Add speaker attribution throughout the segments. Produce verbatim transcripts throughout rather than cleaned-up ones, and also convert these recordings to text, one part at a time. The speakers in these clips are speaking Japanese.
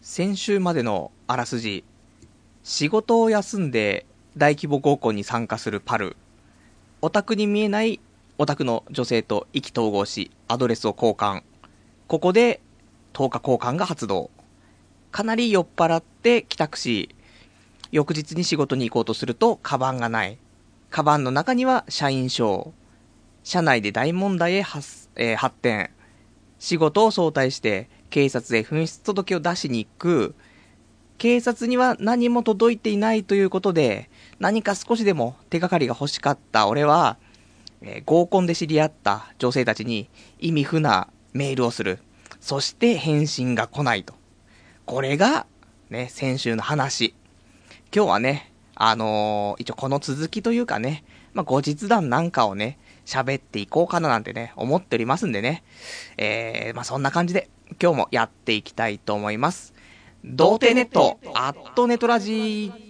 Speaker 1: 先週までのあらすじ。仕事を休んで大規模合コンに参加するパル。オタクに見えないオタクの女性と意気投合し、アドレスを交換。ここでとおか交換が発動。かなり酔っ払って帰宅し、翌日に仕事に行こうとするとカバンがない。カバンの中には社員証。社内で大問題へ発、えー発展。仕事を早退して警察へ紛失届を出しに行く。警察には何も届いていないということで、何か少しでも手がかりが欲しかった俺は、えー合コンで知り合った女性たちに意味不なメールをする。そして返信が来ないと。これがね、先週の話。今日はね、あのー一応この続きというかね、まあ、後日談なんかをね、喋っていこうかななんてね、思っておりますんでね。えー、まあ、そんな感じで、今日もやっていきたいと思います。童貞ネット、アットネトラジー。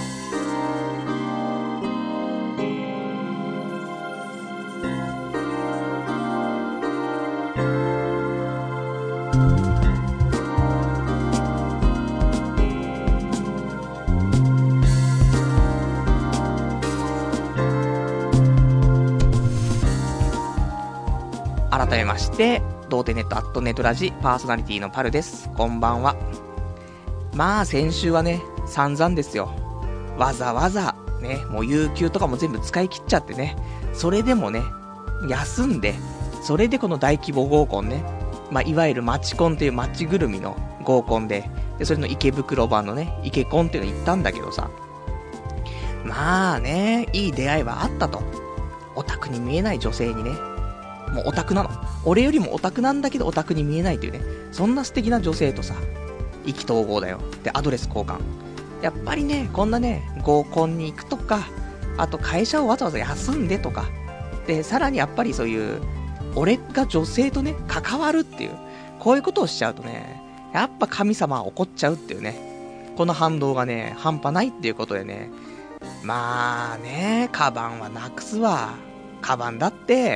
Speaker 1: 改めまして、童貞ネットアットネトラジパーソナリティのパルです。こんばんは。まあ先週はね、散々ですよ。わざわざね、もう有給とかも全部使い切っちゃってね、それでもね、休んで、それでこの大規模合コンね、まあいわゆるマチコンというマッチぐるみの合コンで、でそれの池袋版のね、池コンっていうの行ったんだけどさ、まあね、いい出会いはあったと。オタクに見えない女性にね、もうオタクなの。俺よりもオタクなんだけどオタクに見えないというね、そんな素敵な女性とさ、意気投合だよ。で、アドレス交換。やっぱりね、こんなね、合コンに行くとか、あと会社をわざわざ休んでとか、で、さらにやっぱりそういう、俺が女性とね、関わるっていう、こういうことをしちゃうとね、やっぱ神様は怒っちゃうっていうね、この反動がね、半端ないっていうことでね、まあね、カバンはなくすわ。カバンだって、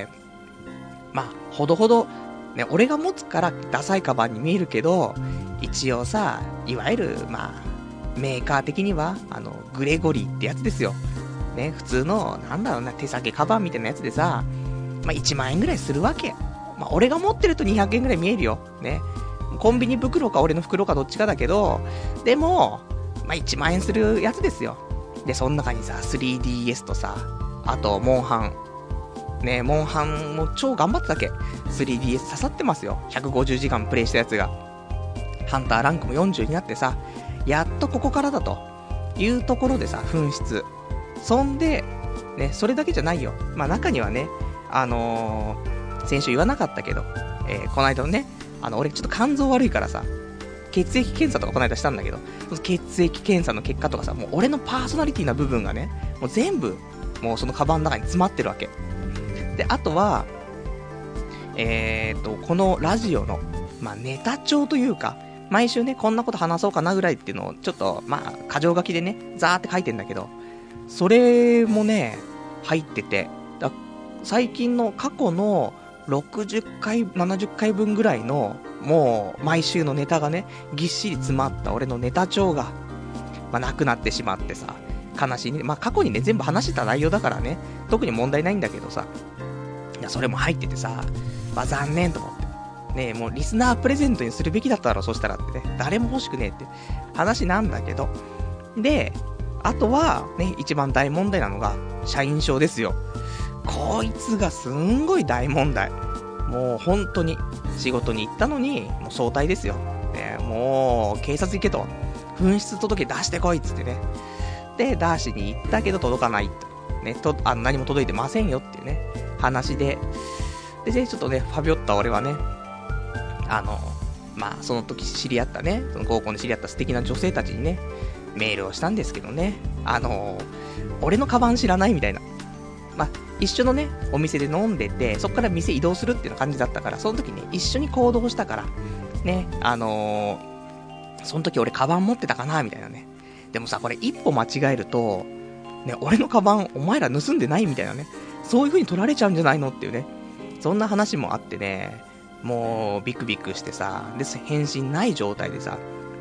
Speaker 1: まあ、ほどほど、ね、俺が持つからダサいカバンに見えるけど、一応さ、いわゆる、まあ、メーカー的には、あの、グレゴリーってやつですよ。ね、普通の、なんだろうな、手提げカバンみたいなやつでさ、まあ、いちまん円ぐらいするわけ。まあ、俺が持ってるとにひゃくえんぐらい見えるよ。ね。コンビニ袋か俺の袋かどっちかだけど、でも、まあ、いちまん円するやつですよ。で、その中にさ、スリーディーエス とさ、あと、モンハン。ね、モンハンも超頑張ってたっけ スリーディーエス 刺さってますよ。ひゃくごじゅうじかんプレイしたやつが。ハンターランクもよんじゅうになってさ、やっとここからだというところでさ、紛失。そんで、ね、それだけじゃないよ。まあ中にはね、あのー、先週言わなかったけど、えー、この間のね、あの、俺ちょっと肝臓悪いからさ、血液検査とかこの間したんだけど、その血液検査の結果とかさ、もう俺のパーソナリティな部分がね、もう全部、もうそのカバンの中に詰まってるわけ。で、あとは、えーと、このラジオの、まあ、ネタ帳というか、毎週ね、こんなこと話そうかなぐらいっていうのを、ちょっと、まあ、箇条書きでね、ザーって書いてんだけど、それもね、入ってて、だ最近の過去のろくじゅっかい、ななじゅっかいぶんぐらいの、もう、毎週のネタがね、ぎっしり詰まった俺のネタ帳が、まあ、なくなってしまってさ、悲しいね。まあ、過去にね、全部話してた内容だからね、特に問題ないんだけどさ、いや、それも入っててさ、まあ、残念と思って。ねえ、もうリスナープレゼントにするべきだっただろ、そしたらってね。誰も欲しくねえって話なんだけど。で、あとは、ね、一番大問題なのが、社員証ですよ。こいつがすんごい大問題。もう本当に、仕事に行ったのに、もう早退ですよ。ね、もう、警察行けと。紛失届出してこいっつってね。で、ダーシに行ったけど届かないと。ね、と、あの、何も届いてませんよっていうね。話で、で、で、ちょっとね、ファビオッタ俺はね、あの、まあ、その時知り合ったね、その合コンで知り合った素敵な女性たちにね、メールをしたんですけどね、あの、俺のカバン知らないみたいな。まあ、一緒のね、お店で飲んでて、そこから店移動するっていう感じだったから、その時ね、一緒に行動したから、ね、あのー、その時俺カバン持ってたかなみたいなね。でもさ、これ一歩間違えると、ね、俺のカバンお前ら盗んでないみたいなね。そういう風に取られちゃうんじゃないのっていうね。そんな話もあってね、もうビクビクしてさ、で、返信ない状態でさ、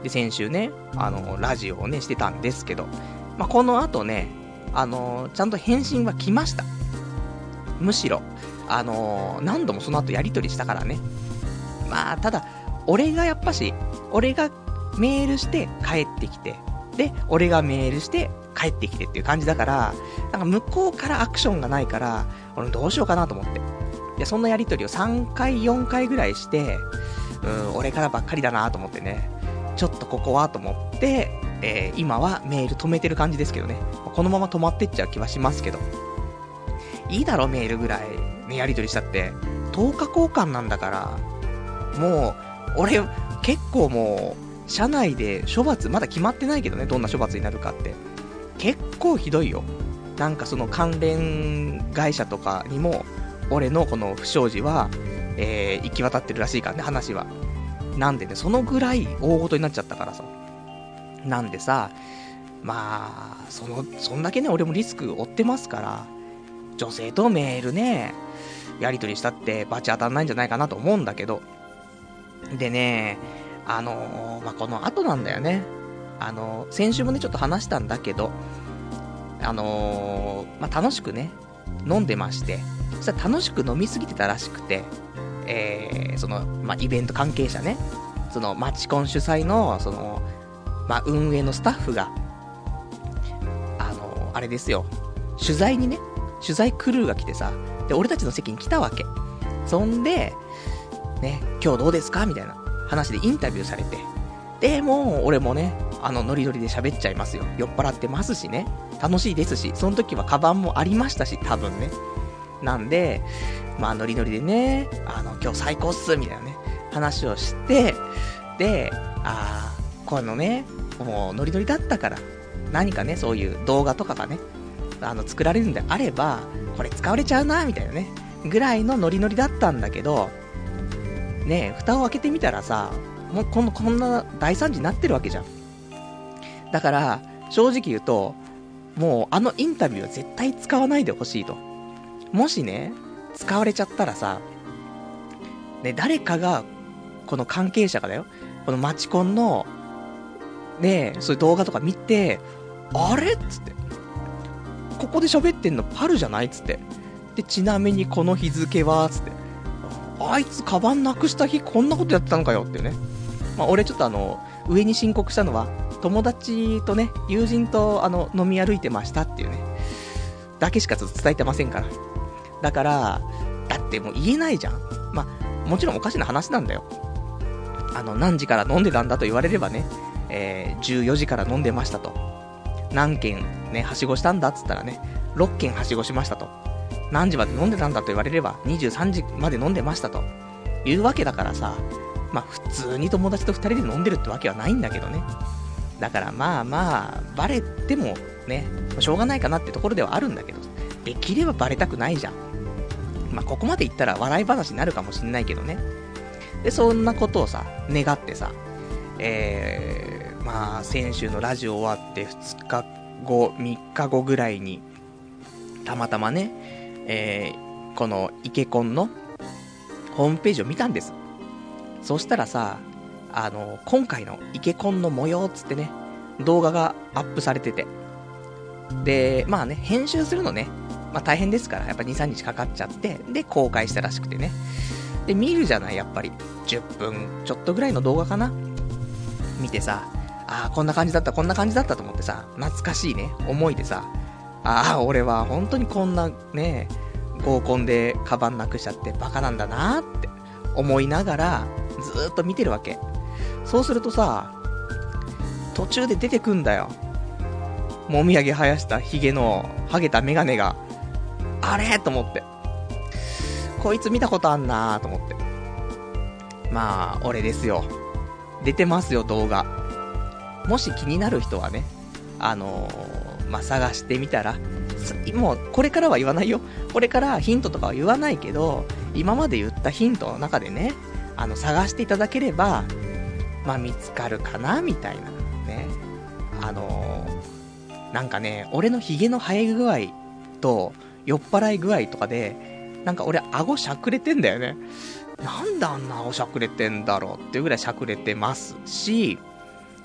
Speaker 1: で、先週ね、あの、ラジオをね、してたんですけど、まあ、この後ね、あの、ちゃんと返信は来ました。むしろ、あの、何度もその後やり取りしたからね。まあ、ただ、俺がやっぱし、俺がメールして帰ってきて、で、俺がメールして帰ってきてっていう感じだから、なんか向こうからアクションがないから、俺どうしようかなと思って。で、そんなやり取りをさんかい、よんかいぐらいして、うん、俺からばっかりだなと思ってね、ちょっとここはと思って、えー、今はメール止めてる感じですけどね。このまま止まってっちゃう気はしますけど。いいだろ、メールぐらい、ね、やり取りしたって。とおか交換なんだから、もう、俺、結構もう、社内で処罰、まだ決まってないけどね、どんな処罰になるかって。結構ひどいよ。なんかその関連会社とかにも、俺のこの不祥事は、えー、行き渡ってるらしいからね、話は。なんでね、そのぐらい大事になっちゃったからさ。なんでさ、まあ、その、そんだけね、俺もリスク負ってますから、女性とメールね、やり取りしたってバチ当たんないんじゃないかなと思うんだけど。でね、あのー、まあ、この後なんだよね。あのー、先週もね、ちょっと話したんだけど、あのー、まあ、楽しくね、飲んでまして、そしたら楽しく飲みすぎてたらしくて、えー、その、まあ、イベント関係者ね、その、マチコン主催の、その、まあ、運営のスタッフが、あのー、あれですよ、取材にね、取材クルーが来てさ、で、俺たちの席に来たわけ。そんで、ね、今日どうですかみたいな話でインタビューされて。で、もう、俺もね、あの、ノリノリで喋っちゃいますよ。酔っ払ってますしね。楽しいですし、その時はカバンもありましたし、多分ね。なんで、まあ、ノリノリでね、あの、今日最高っす、みたいなね、話をして、で、あー、このね、もうノリノリだったから、何かね、そういう動画とかがね、あの、作られるんであれば、これ使われちゃうな、みたいなね、ぐらいのノリノリだったんだけど、ねえ、蓋を開けてみたらさ、もうこんな、こんな大惨事になってるわけじゃん。だから、正直言うと、もうあのインタビューは絶対使わないでほしいと。もしね、使われちゃったらさ、ね、誰かが、この関係者がだよ、このマチコンの、ねえ、そういう動画とか見て、あれっつって、ここで喋ってんのパルじゃないっつって。で、ちなみにこの日付はつって。あいつカバンなくした日こんなことやってたのかよっていうね。まあ俺ちょっとあの、上に申告したのは、友達とね、友人とあの、飲み歩いてましたっていうね。だけしかちょっと伝えてませんから。だから、だってもう言えないじゃん。まあ、もちろんおかしな話なんだよ。あの、何時から飲んでたんだと言われればね、えー、じゅうよじから飲んでましたと。何軒ね、はしごしたんだっつったらね、ろっけんはしごしましたと。何時まで飲んでたんだと言われれば、にじゅうさんじまで飲んでましたと。いうわけだからさ、まあ普通に友達とふたりで飲んでるってわけはないんだけどね。だからまあまあ、バレてもね、しょうがないかなってところではあるんだけど、できればバレたくないじゃん。まあここまで言ったら笑い話になるかもしんないけどね。で、そんなことをさ、願ってさ、えー、まあ先週のラジオ終わってふつかご、みっかごぐらいに、たまたまね、えー、このイケコンのホームページを見たんです。そしたらさ、あの、今回のイケコンの模様つってね、動画がアップされてて。で、まあね、編集するのね、まあ大変ですから、やっぱに、さんにちかかっちゃって、で、公開したらしくてね。で、見るじゃない、やっぱり。じゅっぷんちょっとぐらいの動画かな。見てさ、あーこんな感じだった、こんな感じだったと思ってさ、懐かしいね、思いでさ、ああ、俺は本当にこんなね、合コンでカバンなくしちゃってバカなんだなーって思いながらずーっと見てるわけ。そうするとさ、途中で出てくんだよ。もみあげ生やしたヒゲのハゲたメガネが、あれと思って。こいつ見たことあんなーと思って。まあ、俺ですよ。出てますよ、動画。もし気になる人はね、あのー、まあ、探してみたら、もう、これからは言わないよ。これからヒントとかは言わないけど、今まで言ったヒントの中でね、あの、探していただければ、まあ、見つかるかな、みたいな。ね。あのー、なんかね、俺のヒゲの生え具合と、酔っ払い具合とかで、なんか俺、顎しゃくれてんだよね。なんであんな顎しゃくれてんだろうっていうぐらいしゃくれてますし、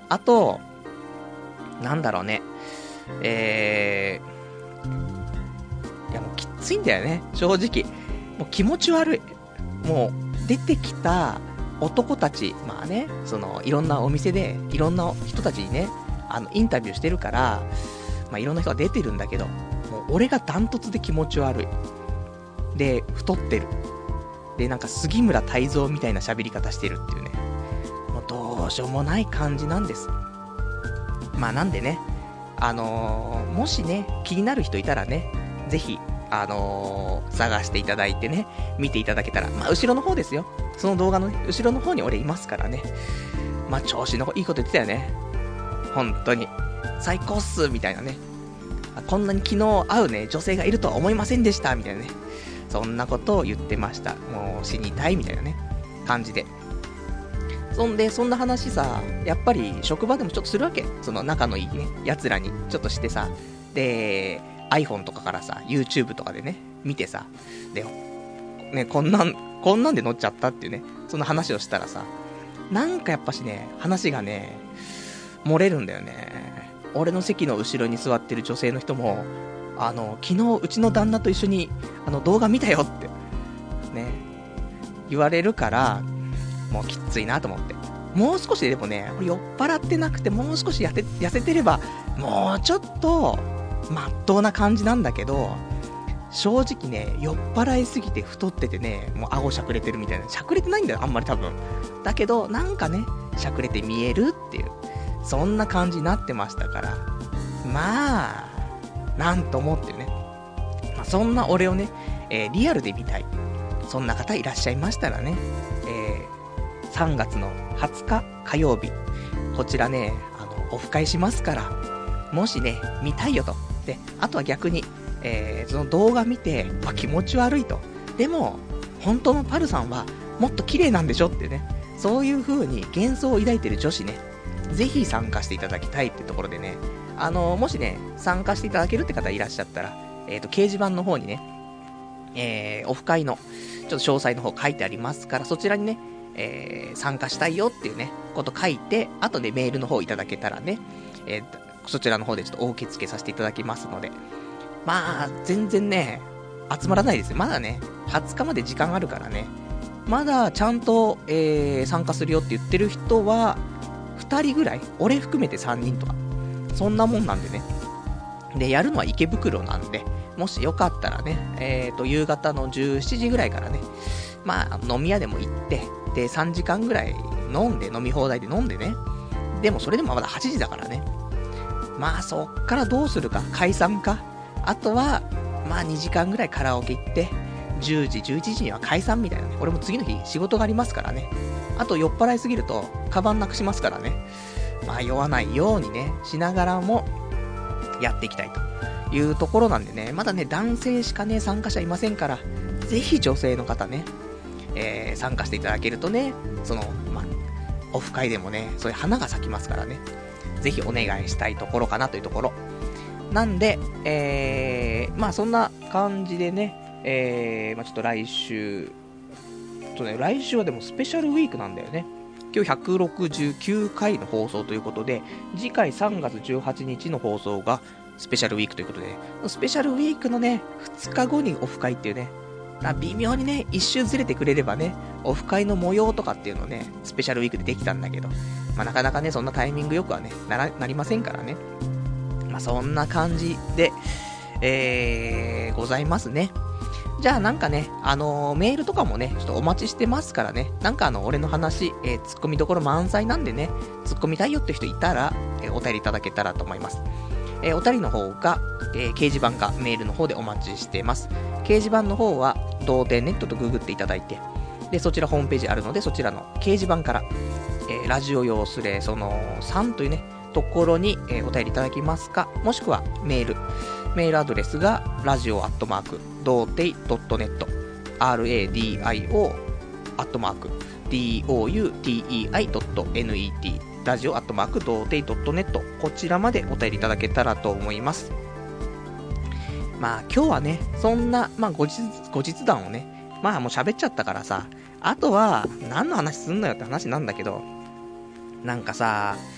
Speaker 1: あと、なんだろうね。えー、いやもうきついんだよね、正直。もう気持ち悪い。もう、出てきた男たち、まあね、その、いろんなお店で、いろんな人たちにね、あの、インタビューしてるから、まあいろんな人が出てるんだけど、もう俺がダントツで気持ち悪い。で、太ってる。で、なんか杉村太蔵みたいな喋り方してるっていうね。もうどうしようもない感じなんです。まあなんでね、あのー、もしね、気になる人いたらね、ぜひ、あのー、探していただいてね、見ていただけたら、まあ後ろの方ですよ。その動画のね、後ろの方に俺いますからね。まあ調子のいいこと言ってたよね。本当に。最高っすみたいなね。こんなに昨日会うね、女性がいるとは思いませんでしたみたいなね。そんなことを言ってました。もう死にたいみたいなね、感じで。そんで、そんな話さ、やっぱり職場でもちょっとするわけ。その仲のいいね、奴らにちょっとしてさ。で、iPhone とかからさ、YouTube とかでね、見てさ。で、ね、こんなん、こんなんで乗っちゃったっていうね、その話をしたらさ、なんかやっぱしね、話がね、漏れるんだよね。俺の席の後ろに座ってる女性の人も、あの、昨日うちの旦那と一緒に、あの、動画見たよって、ね、言われるから、もうきついなと思って。もう少しでもね、酔っ払ってなくて、もう少しやて痩せてれば、もうちょっと、まっとうな感じなんだけど、正直ね、酔っ払いすぎて太っててね、もう顎しゃくれてるみたいな。しゃくれてないんだよ、あんまり多分。だけど、なんかね、しゃくれて見えるっていう、そんな感じになってましたから、まあ、なんともっていうね。まあ、そんな俺をね、えー、リアルで見たい。そんな方いらっしゃいましたらね、えー、さんがつのはつか火曜日、こちらね、あの、オフ会しますから、もしね、見たいよと。で、あとは逆に、えー、その動画見て、わ、気持ち悪いと。でも、本当のパルさんは、もっと綺麗なんでしょってね。そういう風に幻想を抱いてる女子ね、ぜひ参加していただきたいってところでね、あのー、もしね、参加していただけるって方いらっしゃったら、えっと、掲示板の方にね、えー、オフ会の、ちょっと詳細の方書いてありますから、そちらにね、えー、参加したいよっていうね、こと書いて、後でメールの方いただけたらね、えー、そちらの方でちょっとお受け付けさせていただきますので、まあ、全然ね、集まらないですよ。まだね、はつかまで時間あるからね、まだちゃんと、えー、参加するよって言ってる人は、ふたりぐらい、俺含めてさんにんとか、そんなもんなんでね。で、やるのは池袋なんで、もしよかったらね、えーと、夕方のじゅうしちじぐらいからね、まあ、飲み屋でも行って、で、さんじかんぐらい飲んで、飲み放題で飲んでね。でもそれでもまだはちじだからね。まあ、そっからどうするか、解散か。あとは、まあ、にじかんぐらいカラオケ行って、じゅうじ、じゅういちじには解散みたいなね。俺も次の日仕事がありますからね。あと酔っ払いすぎると、カバンなくしますからね。まあ、酔わないようにね、しながらも、やっていきたいというところなんでね、まだね、男性しかね、参加者いませんから、ぜひ女性の方ね、えー、参加していただけるとね、その、まあ、オフ会でもね、そういう花が咲きますからね、ぜひお願いしたいところかなというところ。なんで、えー、まあそんな感じでね、えー、まあちょっと来週、とね、来週はでもスペシャルウィークなんだよね。今日ひゃくろくじゅうきゅうかいの放送ということで、次回さんがつじゅうはちにちの放送がスペシャルウィークということで、スペシャルウィークのね、ふつかごにオフ会っていうね、微妙にね、一周ずれてくれればね、オフ会の模様とかっていうのね、スペシャルウィークでできたんだけど、まあなかなかね、そんなタイミングよくはね、なら、なりませんからね。まあそんな感じで、えー、ございますね。じゃあなんかね、あのー、メールとかもね、ちょっとお待ちしてますからね、なんかあの、俺の話、えー、突っ込みどころ満載なんでね、突っ込みたいよって人いたら、えー、お便りいただけたらと思います。えー、お便りの方が、えー、掲示板かメールの方でお待ちしてます。掲示板の方は、童貞ネットとググっていただいて、で、そちらホームページあるので、そちらの掲示板から、えー、ラジオ用スレそのさんというね、ところに、えー、お便りいただきますか、もしくはメール。メールアドレスが、ラジオアットマーク、童貞 .net、ラディオ アットマーク、ドゥテイ ドット ネット、ラジオアットマーク、童貞 .net、こちらまでお便りいただけたらと思います。まあ今日はね、そんな、まあ後日、後日談をね、まあもう喋っちゃったからさ、あとは、何の話すんのよって話なんだけど、なんかさ、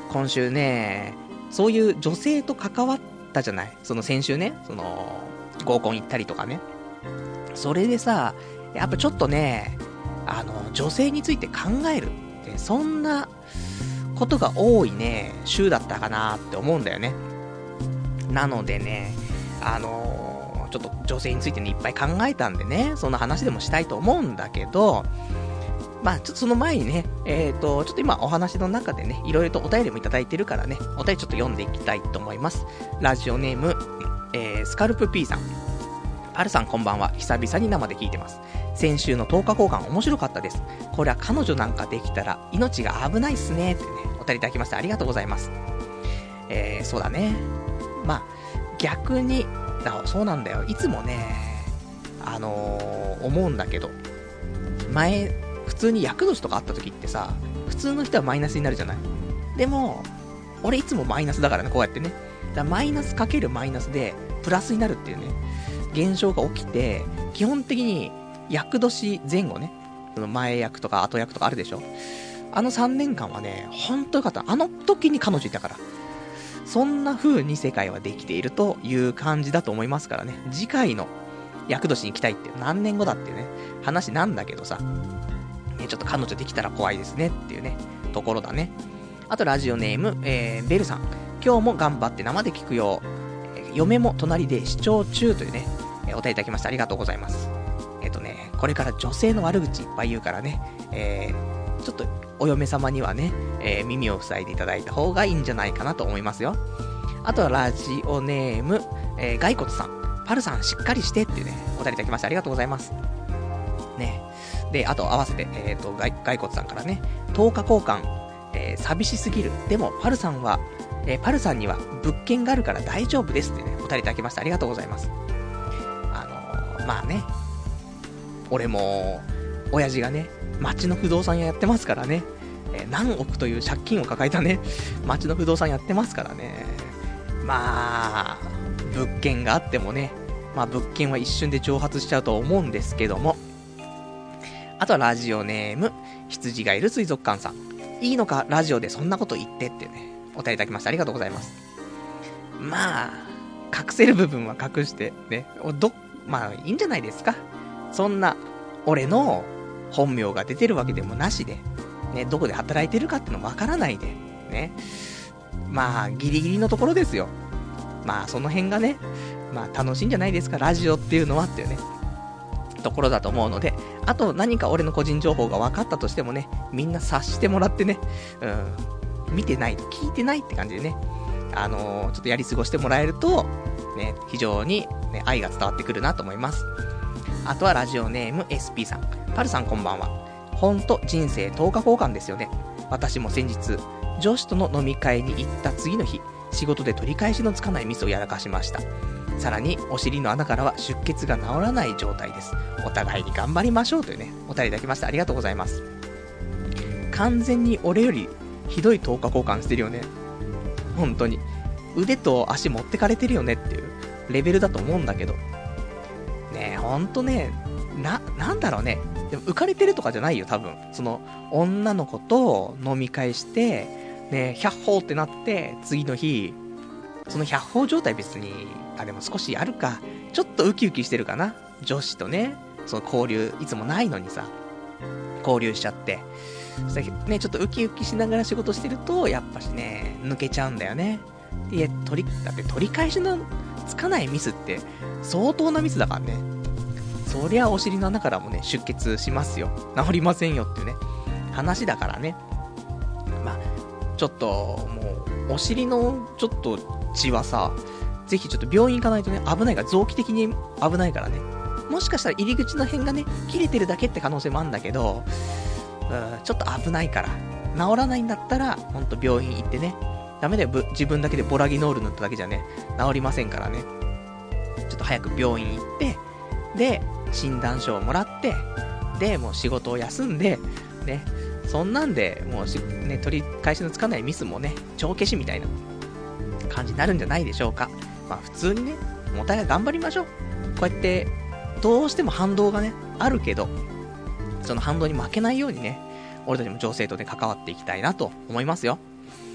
Speaker 1: 今週ね、そういう女性と関わったじゃない。その先週ね、その、合コン行ったりとかね。それでさ、やっぱちょっとね、あの、女性について考えるって、そんなことが多いね、週だったかなって思うんだよね。なのでね、あのー、ちょっと女性についてね、いっぱい考えたんでね、そんな話でもしたいと思うんだけど、まあちょっとその前にね、えーと、ちょっと今お話の中でね、いろいろとお便りもいただいてるからね、お便りちょっと読んでいきたいと思います。ラジオネーム、えー、スカルプ P さん。パルさんこんばんは。久々に生で聞いてます。先週のとおか交換面白かったです。これは彼女なんかできたら命が危ないっすねってね、お便りいただきました。ありがとうございます。えー、そうだね。まあ、逆に、だそうなんだよ。いつもね、あのー、思うんだけど、前、普通に厄年とかあった時ってさ、普通の人はマイナスになるじゃない。でも、俺いつもマイナスだからね、こうやってね。だマイナスかけるマイナスで、プラスになるっていうね、現象が起きて、基本的に、厄年前後ね、その前役とか後役とかあるでしょ。あのさんねんかんはね、ほんとよかった。あの時に彼女いたから。そんな風に世界はできているという感じだと思いますからね。次回の厄年に行きたいって何年後だっていうね、話なんだけどさ、ね、ちょっと彼女できたら怖いですねっていうね、ところだね。あとラジオネーム、えー、ベルさん。今日も頑張って生で聞くよ。えー、嫁も隣で視聴中というね、えー、お便りいただきました。ありがとうございます。えっとね、これから女性の悪口いっぱい言うからね、えー、ちょっとお嫁様にはね、えー、耳を塞いでいただいた方がいいんじゃないかなと思いますよ。あとはラジオネーム、えー、ガイコツさん。パルさんしっかりしてっていうね、お便りいただきました。ありがとうございます。ね。で、あと合わせて、えっと、ガイ、ガイコツさんからね、とおか交換、えー、寂しすぎる。でも、パルさんは、えー、パルさんには物件があるから大丈夫ですってね、お便りいただきました。ありがとうございます。あのー、まあね、俺も、親父がね、町の不動産屋やってますからね、えー、何億という借金を抱えたね、町の不動産やってますからね、まあ、物件があってもね、まあ物件は一瞬で蒸発しちゃうと思うんですけども、あとはラジオネーム、羊がいる水族館さん。いいのか、ラジオでそんなこと言ってってね、お便りいただきました。ありがとうございます。まあ、隠せる部分は隠して、ね、ど、まあいいんじゃないですか。そんな、俺の本名が出てるわけでもなしで、ね、どこで働いてるかってのわからないで、ね。まあ、ギリギリのところですよ。まあ、その辺がね、まあ楽しいんじゃないですか、ラジオっていうのはっていうね。ところだと思うので、あと何か俺の個人情報が分かったとしてもね、みんな察してもらってね、うん、見てない、聞いてないって感じでね、あのー、ちょっとやり過ごしてもらえると、ね、非常に、ね、愛が伝わってくるなと思います。あとはラジオネーム エスピー さん。パルさんこんばんは。ほんと人生とおか交換ですよね。私も先日、女子との飲み会に行った次の日、仕事で取り返しのつかないミスをやらかしました。さらにお尻の穴からは出血が治らない状態です。お互いに頑張りましょうというね、お便りいただきました。ありがとうございます。完全に俺よりひどいとおか交換してるよね。本当に腕と足持ってかれてるよねっていうレベルだと思うんだけどね。えほんとね、な、なんだろうね。でも浮かれてるとかじゃないよ多分。その女の子と飲み会してね、ひゃっほーってなって次の日、そのひゃっほー状態別に、あ、でも少しあるか。ちょっとウキウキしてるかな。女子とね、その交流、いつもないのにさ、交流しちゃって。そしてね、ちょっとウキウキしながら仕事してると、やっぱしね、抜けちゃうんだよね。いや、取り、だって取り返しのつかないミスって、相当なミスだからね。そりゃお尻の穴からもね、出血しますよ。治りませんよっていうね、話だからね。まあ、ちょっと、もう、お尻の、ちょっと、血はさ、ぜひちょっと病院行かないとね、危ないから、臓器的に危ないからね。もしかしたら入り口の辺がね、切れてるだけって可能性もあるんだけど、うん、ちょっと危ないから、治らないんだったら、ほんと病院行ってね、ダメだよ、自分だけでボラギノール塗っただけじゃね、治りませんからね。ちょっと早く病院行って、で、診断書をもらって、で、もう仕事を休んで、ね、そんなんで、もうし、ね、取り返しのつかないミスもね、帳消しみたいな感じになるんじゃないでしょうか。まあ普通にね、お互い頑張りましょう。こうやって、どうしても反動がね、あるけど、その反動に負けないようにね、俺たちも女性とね、関わっていきたいなと思いますよ。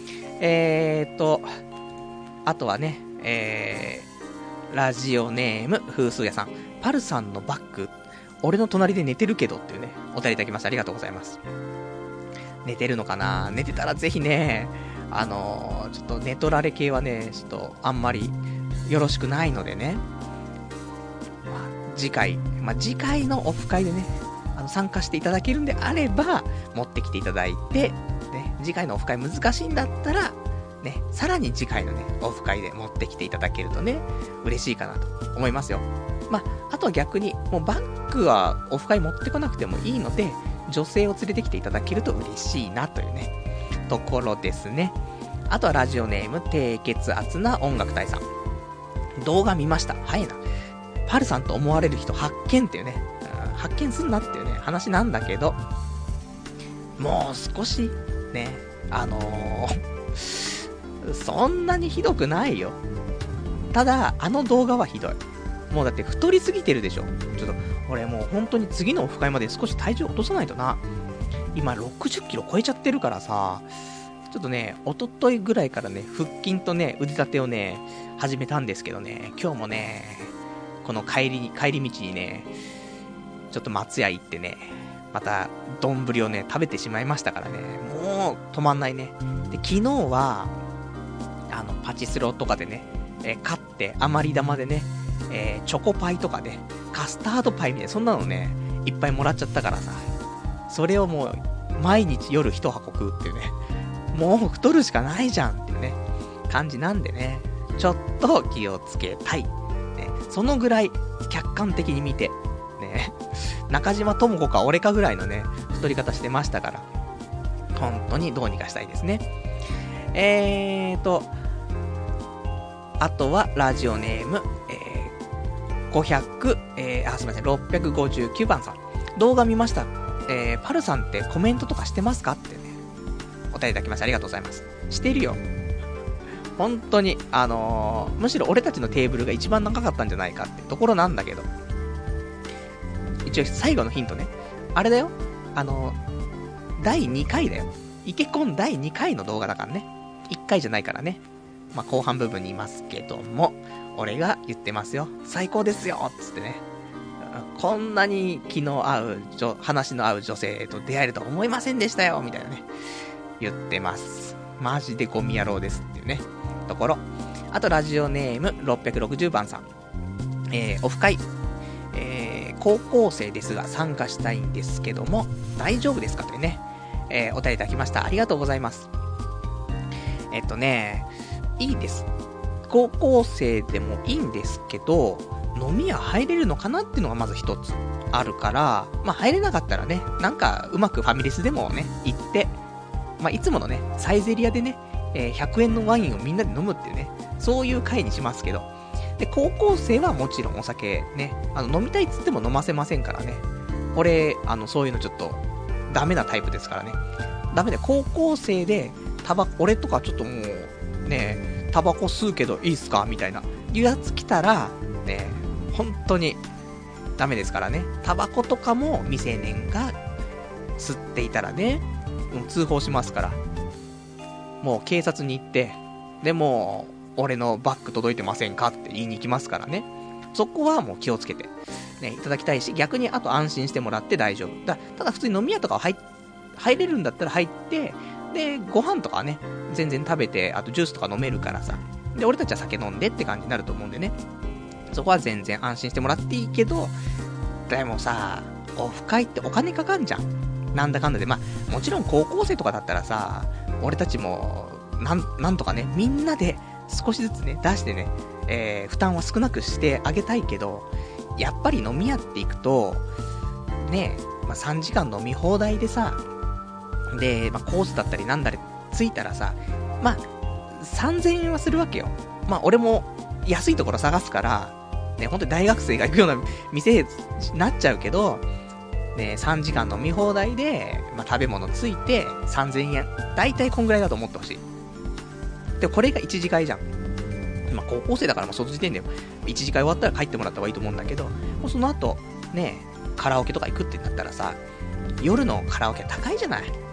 Speaker 1: えーと、あとはね、えー、ラジオネーム、風数屋さん。パルさんのバッグ、俺の隣で寝てるけどっていうね、お便りいただきました。ありがとうございます。寝てるのかな？寝てたらぜひね、あのー、ちょっと寝取られ系はね、ちょっとあんまりよろしくないのでね、まあ、次回、まあ、次回のオフ会でね、あの参加していただけるんであれば、持ってきていただいて、ね、次回のオフ会難しいんだったら、ね、さらに次回のね、オフ会で持ってきていただけるとね、嬉しいかなと思いますよ。まあ、あとは逆に、もうバッグはオフ会持ってこなくてもいいので、女性を連れてきていただけると嬉しいなというね、ところですね。あとはラジオネーム、低血圧な音楽隊さん。動画見ました。早いな。パルさんと思われる人発見っていうね、うん、発見すんなっていうね、話なんだけど、もう少し、ね、あのー、そんなにひどくないよ。ただ、あの動画はひどい。もうだって太りすぎてるでしょ。ちょっと、俺もう本当に次のオフ会まで少し体重落とさないとな。今ろくじゅっキロ超えちゃってるからさ、ちょっとね、一昨日ぐらいからね、腹筋とね、腕立てをね、始めたんですけどね、今日もね、この帰りに、帰り道にね、ちょっと松屋行ってね、また、丼をね、食べてしまいましたからね、もう止まんないね。で、昨日は、あの、パチスロとかでね、えー、買って、余り玉でね、えー、チョコパイとかね、カスタードパイみたいな、そんなのね、いっぱいもらっちゃったからさ、それをもう、毎日夜一箱食うっていうね、もう太るしかないじゃんっていうね、感じなんでね、ちょっと気をつけたい。ね、そのぐらい客観的に見て、ね、中島智子か俺かぐらいのね、太り方してましたから、本当にどうにかしたいですね。えーと、あとはラジオネーム、えー、ごひゃく、えー、あ、すみません、ろっぴゃくごじゅうきゅうばんさん。動画見ました。えー、パルさんってコメントとかしてますかってね、お便りいただきましてありがとうございます。してるよ。本当に、あのー、むしろ俺たちのテーブルが一番長かったんじゃないかってところなんだけど、一応最後のヒントね。あれだよ。あのー、だいにかいだよ。イケコンだいにかいの動画だからね。いっかいじゃないからね。まあ、後半部分にいますけども、俺が言ってますよ。最高ですよつってね。こんなに気の合う、話の合う女性と出会えるとは思いませんでしたよみたいなね。言ってます。マジでゴミ野郎ですっていうね。ところ。あとラジオネームろっぴゃくろくじゅうばんさん。えー、オフ会。えー、高校生ですが参加したいんですけども、大丈夫ですかというね。えー、お便りいただきました。ありがとうございます。えっとね、いいです。高校生でもいいんですけど、飲み屋入れるのかなっていうのがまず一つあるから、まあ入れなかったらね、なんかうまくファミレスでもね、行って、まあいつものね、サイゼリアでね、えー、ひゃくえんのワインをみんなで飲むっていうね、そういう会にしますけど、で、高校生はもちろんお酒ね、あの飲みたいっつっても飲ませませんからね。俺、あのそういうのちょっとダメなタイプですからね。ダメで、高校生でタバコ、俺とかちょっともうね、タバコ吸うけどいいっすかみたいないうやつ来たらね、本当にダメですからね。タバコとかも未成年が吸っていたらね、もう通報しますから。もう警察に行って、でも俺のバッグ届いてませんかって言いに行きますからね。そこはもう気をつけてね、いただきたいし、逆にあと安心してもらって大丈夫だ。ただ普通に飲み屋とか入入れるんだったら入って、でご飯とかね全然食べて、あとジュースとか飲めるからさ、で俺たちは酒飲んでって感じになると思うんでね、そこは全然安心してもらっていいけど、でもさ、オフ会ってお金かかんじゃん、なんだかんだで。まあもちろん高校生とかだったらさ、俺たちもなんなんとかね、みんなで少しずつね出してね、えー、負担は少なくしてあげたいけど、やっぱり飲み屋って行くとね、まあ、さんじかん飲み放題でさ、で、まあ、コースだったりなんだりついたらさ、まあさんぜんえんはするわけよ。まあ俺も安いところ探すからね、本当に大学生が行くような店になっちゃうけどね、さんじかん飲み放題で、まあ、食べ物ついてさんぜんえん、だいたいこんぐらいだと思ってほしい。でこれがいちじかんじゃん。まあ高校生だからもうその時点でいちじかん終わったら帰ってもらった方がいいと思うんだけど、もうその後ねカラオケとか行くってなったらさ、夜のカラオケ高いじゃない。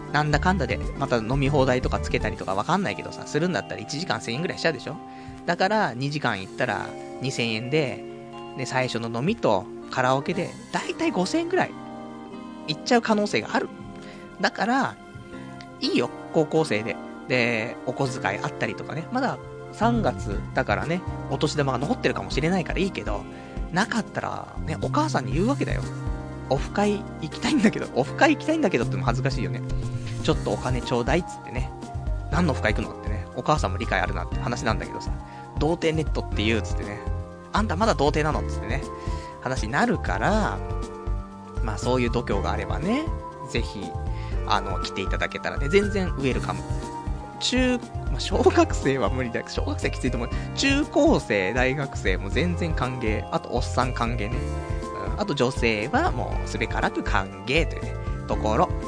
Speaker 1: なんだかんだで、また飲み放題とかつけたりとかわかんないけどさ、するんだったらいちじかんせんえんぐらいしちゃうでしょ。だからにじかん行ったらにせんえんで、で、最初の飲みとカラオケで、だいたいごせんえんぐらい行っちゃう可能性がある。だから、いいよ、高校生で。で、お小遣いあったりとかね。まださんがつだからね、お年玉が残ってるかもしれないからいいけど、なかったら、ね、お母さんに言うわけだよ。オフ会行きたいんだけど、オフ会行きたいんだけどってのも恥ずかしいよね。ちょっとお金ちょうだいっつってね。何のオフ会行くのってね、お母さんも理解あるなって話なんだけどさ、童貞ネットって言うっつってね、あんたまだ童貞なのっつってね、話になるから、まあそういう度胸があればね、ぜひ、あの、来ていただけたらね、全然ウェルカム。中、まあ、小学生は無理だけど、小学生きついと思う。中高生、大学生も全然歓迎。あと、おっさん歓迎ね。うん、あと、女性はもう、すべからく歓迎というね、ところ。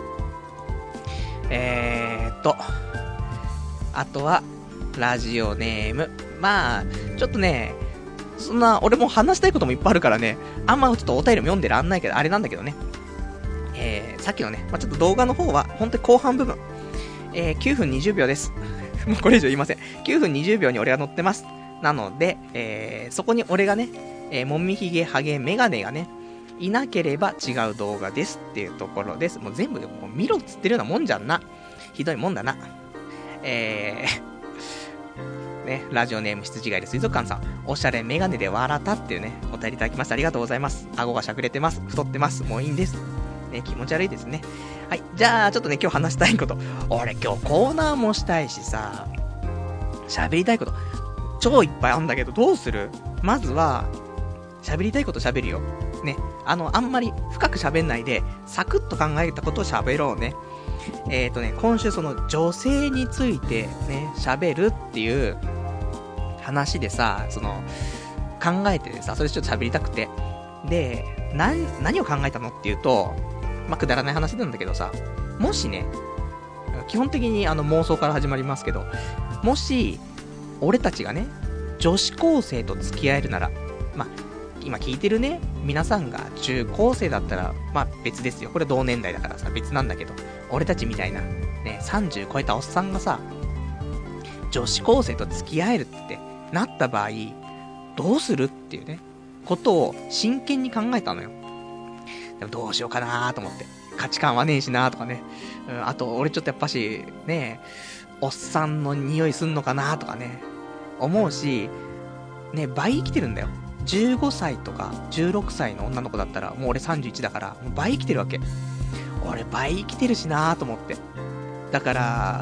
Speaker 1: えーっと、あとは、ラジオネーム。まあ、ちょっとね、そんな、俺も話したいこともいっぱいあるからね、あんまちょっとお便りも読んでらんないけど、あれなんだけどね。えー、さっきのね、まあ、ちょっと動画の方は、ほんとに後半部分。えー、きゅうふんにじゅうびょうです。もうこれ以上言いません。きゅうふんにじゅうびょうに俺が乗ってます。なので、えー、そこに俺がね、えー、もみひげ、はげ、メガネがね、いなければ違う動画ですっていうところです。もう全部もう見ろっつってるようなもんじゃんな。ひどいもんだな。えー、ね、ラジオネーム羊飼いで水族館さん。おしゃれメガネで笑ったっていうね、お便りいただきました。ありがとうございます。顎がしゃくれてます。太ってます。もういいんです。ね、気持ち悪いですね。はい。じゃあ、ちょっとね、今日話したいこと。俺、今日コーナーもしたいしさ、喋りたいこと、超いっぱいあんだけど、どうする？まずは、喋りたいこと喋るよ。ね。あの、あんまり深く喋んないで、サクッと考えたことを喋ろうね。えーとね、今週その女性についてね、喋るっていう話でさ、その、考えててさ、それちょっと喋りたくて。で、な、何を考えたのっていうと、まあ、くだらない話なんだけどさ、もしね、基本的にあの妄想から始まりますけど、もし、俺たちがね、女子高生と付き合えるなら、まあ、今聞いてるね、皆さんが中高生だったら、まあ別ですよ。これ同年代だからさ、別なんだけど、俺たちみたいな、ね、さんじゅう超えたおっさんがさ、女子高生と付き合えるってなった場合、どうするっていうね、ことを真剣に考えたのよ。でもどうしようかなーと思って。価値観はねえしなーとかね。うん、あと、俺ちょっとやっぱし、ね、おっさんの匂いすんのかなーとかね、思うし、ね、倍生きてるんだよ。じゅうごさいとかじゅうろくさいの女の子だったら、もう俺さんじゅういちだから、もう倍生きてるわけ。俺倍生きてるしなーと思って。だから、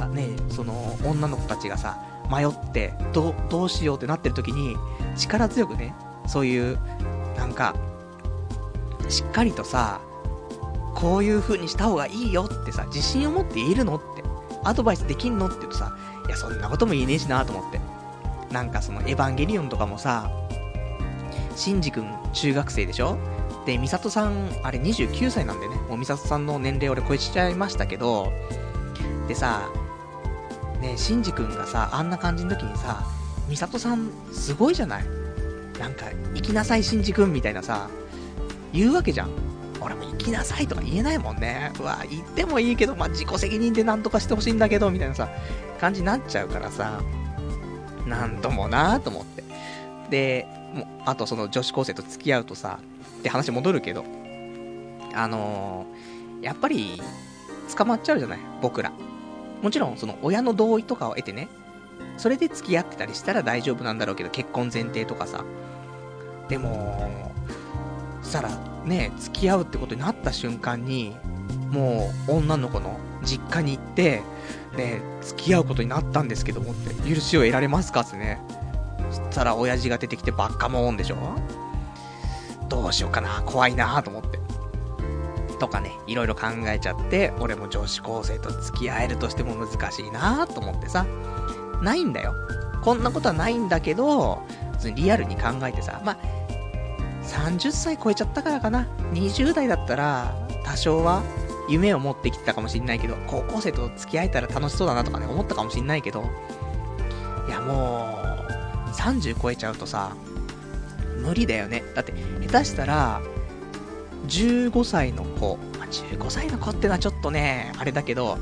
Speaker 1: ね、その、女の子たちがさ、迷って、どう、どうしようってなってる時に、力強くね、そういう、なんか、しっかりとさ、こういう風にした方がいいよってさ、自信を持って言えるのって、アドバイスできんのって言うとさ、いや、そんなことも言えねえしなと思って。なんかその、エヴァンゲリオンとかもさ、シンジ君中学生でしょ？で、ミサトさん、あれにじゅうきゅうさいなんでね、もうミサトさんの年齢俺超えちゃいましたけど、でさ、ね、シンジ君がさ、あんな感じの時にさ、ミサトさんすごいじゃない？なんか、行きなさいシンジ君みたいなさ、言うわけじゃん。俺も行きなさいとか言えないもんね。うわ、言ってもいいけど、まあ、自己責任でなんとかしてほしいんだけど、みたいなさ、感じになっちゃうからさ、なんともなーと思って。で、もう、あとその女子高生と付き合うとさ、って話戻るけど、あのー、やっぱり、捕まっちゃうじゃない、僕ら。もちろん、その親の同意とかを得てね、それで付き合ってたりしたら大丈夫なんだろうけど、結婚前提とかさ。でも、そしたらね、付き合うってことになった瞬間に、もう女の子の実家に行って、ね、付き合うことになったんですけどもって、許しを得られますかってね。そしたら親父が出てきてばっかもんでしょ？どうしようかな、怖いなと思って。とかね、いろいろ考えちゃって、俺も女子高生と付き合えるとしても難しいなと思ってさ。ないんだよ。こんなことはないんだけど、普通にリアルに考えてさ、まあ、さんじゅっさい超えちゃったからかな。にじゅう代だったら、多少は夢を持ってきてたかもしんないけど、高校生と付き合えたら楽しそうだなとかね、思ったかもしんないけど、いやもう、さんじゅう超えちゃうとさ、無理だよね。だって、下手したら、じゅうごさいの子、まあ、じゅうごさいの子ってのはちょっとね、あれだけど、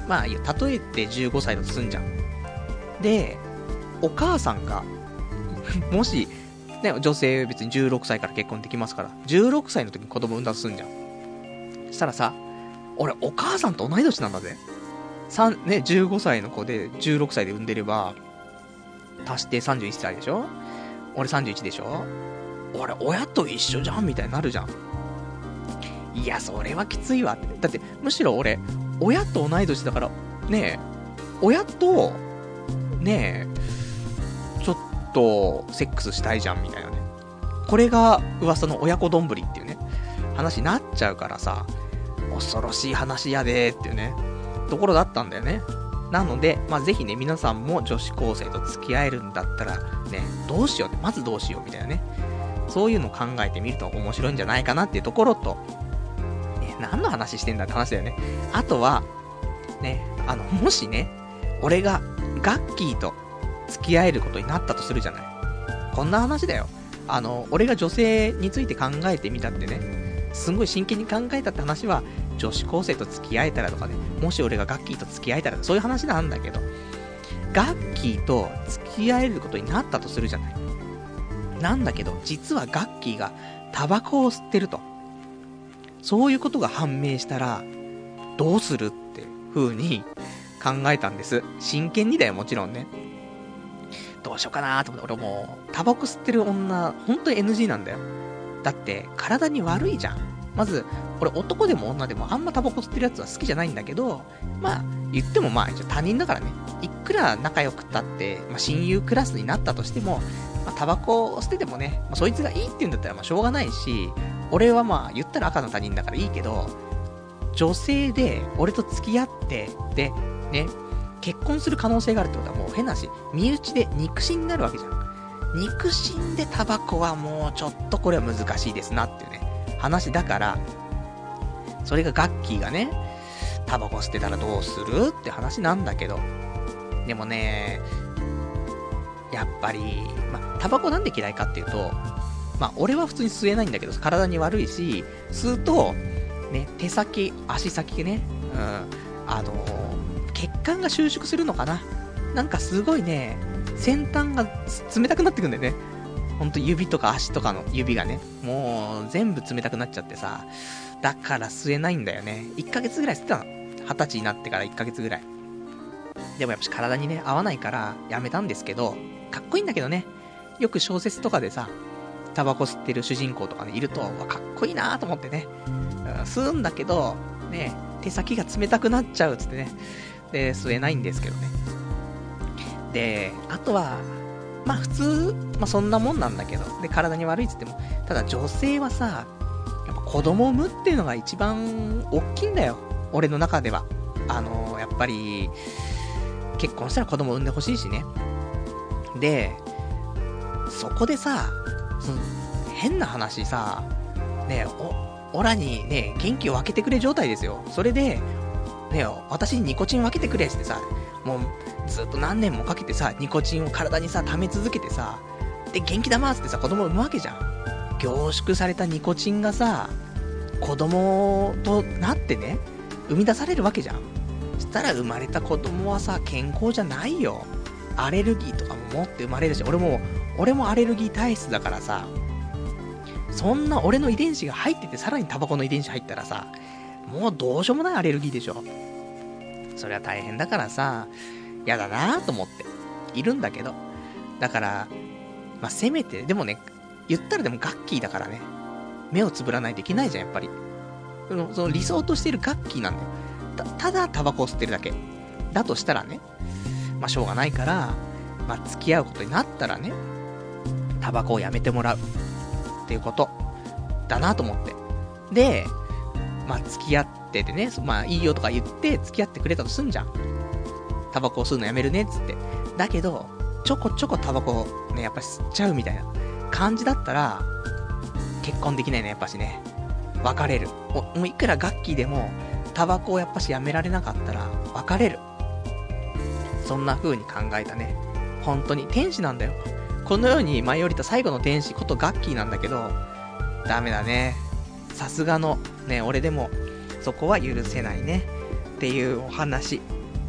Speaker 1: まあいいよ、例えてじゅうごさいだとすんじゃん。で、お母さんが、もし、ね、女性別にじゅうろくさいから結婚できますから、じゅうろくさいの時に子供産んだとすんじゃん。そしたらさ、俺お母さんと同い年なんだぜ。三ね、じゅうごさいの子でじゅうろくさいで産んでれば、足してさんじゅういっさいでしょ？俺さんじゅういちでしょ？俺親と一緒じゃんみたいになるじゃん。いや、それはきついわって。だって、むしろ俺、親と同い年だから、ねえ、親と、ねえ、ちょっと、セックスしたいじゃんみたいなね。これが噂の親子どんぶりっていうね、話になっちゃうからさ、恐ろしい話やでーっていうね、ところだったんだよね。なので、まあ、ぜひね、皆さんも女子高生と付き合えるんだったら、ね、どうしようって、まずどうしようみたいなね。そういうのを考えてみると面白いんじゃないかなっていうところと、ね、何の話してんだって話だよね。あとは、ね、あの、もしね、俺がガッキーと付き合えることになったとするじゃない。こんな話だよ。あの、俺が女性について考えてみたってね、すんごい真剣に考えたって話は、女子高生と付き合えたらとかね、もし俺がガッキーと付き合えたら、そういう話なんだけど、ガッキーと付き合えることになったとするじゃない。なんだけど、実はガッキーがタバコを吸ってると。そういうことが判明したら、どうするって風に考えたんです。真剣にだよ、もちろんね。どうしようかなーと思って、俺もう、タバコ吸ってる女、ほんと エヌジー なんだよ。だって、体に悪いじゃん。まず、俺男でも女でもあんまタバコ吸ってるやつは好きじゃないんだけど、まあ、言ってもまあ、他人だからね。いくら仲良くたって、まあ、親友クラスになったとしても、まあ、タバコを捨ててもね、まあ、そいつがいいって言うんだったらまあしょうがないし、俺はまあ言ったら赤の他人だからいいけど、女性で俺と付き合って、で、ね、結婚する可能性があるってことはもう変なし、身内で肉親になるわけじゃん。肉親でタバコはもうちょっとこれは難しいですなっていうね、話だから、それがガッキーがね、タバコ吸ってたらどうするって話なんだけど、でもね、やっぱり、まあ、タバコなんで嫌いかっていうと、まあ、俺は普通に吸えないんだけど、体に悪いし、吸うと、ね、手先、足先ね、うん、あのー、血管が収縮するのかな？なんかすごいね、先端が冷たくなってくんだよね。ほんと指とか足とかの指がね、もう全部冷たくなっちゃってさ、だから吸えないんだよね。いっかげつぐらい吸ってたの。はたちになってからいっかげつぐらい。でもやっぱ体にね、合わないからやめたんですけど、かっこいいんだけどね。よく小説とかでさ、タバコ吸ってる主人公とかね、いると、かっこいいなーと思ってね、うん、吸うんだけど、ね、手先が冷たくなっちゃうっつってね、で、吸えないんですけどね。で、あとは、まあ普通、まあそんなもんなんだけど、で、体に悪いっつっても、ただ女性はさ、やっぱ子供を産むっていうのが一番大きいんだよ。俺の中では。あのー、やっぱり、結婚したら子供産んでほしいしね。で、そこでさ、その変な話さ、ね、お、オラにね、元気を分けてくれ状態ですよ。それで、ね、私にニコチン分けてくれってさ、もうずっと何年もかけてさ、ニコチンを体にさ、溜め続けてさ、で、元気玉ーってさ、子供を産むわけじゃん。凝縮されたニコチンがさ、子供となってね、生み出されるわけじゃん。そしたら生まれた子供はさ、健康じゃないよ。アレルギーとかも持って生まれるし、俺も、俺もアレルギー体質だからさ、そんな俺の遺伝子が入ってて、さらにタバコの遺伝子入ったらさ、もうどうしようもないアレルギーでしょ。それは大変だからさ、やだなぁと思っているんだけど、だからまあせめて、でもね、言ったらでもガッキーだからね、目をつぶらないといけないじゃん、やっぱり。その、その理想としているガッキーなんだよ。た, ただタバコを吸ってるだけだとしたらね、まあしょうがないから、まあ付き合うことになったらね、タバコをやめてもらうっていうことだなと思って。で、まあ付き合っててね、まあいいよとか言って付き合ってくれたとすんじゃん。タバコを吸うのやめるねっつって。だけどちょこちょこタバコね、やっぱ吸っちゃうみたいな感じだったら結婚できないね、やっぱしね。別れる。もういくらガッキーでもタバコをやっぱしやめられなかったら別れる。そんな風に考えたね。本当に天使なんだよ。この世に舞い降りた最後の天使ことガッキーなんだけど、ダメだね。さすがのね、俺でもそこは許せないねっていうお話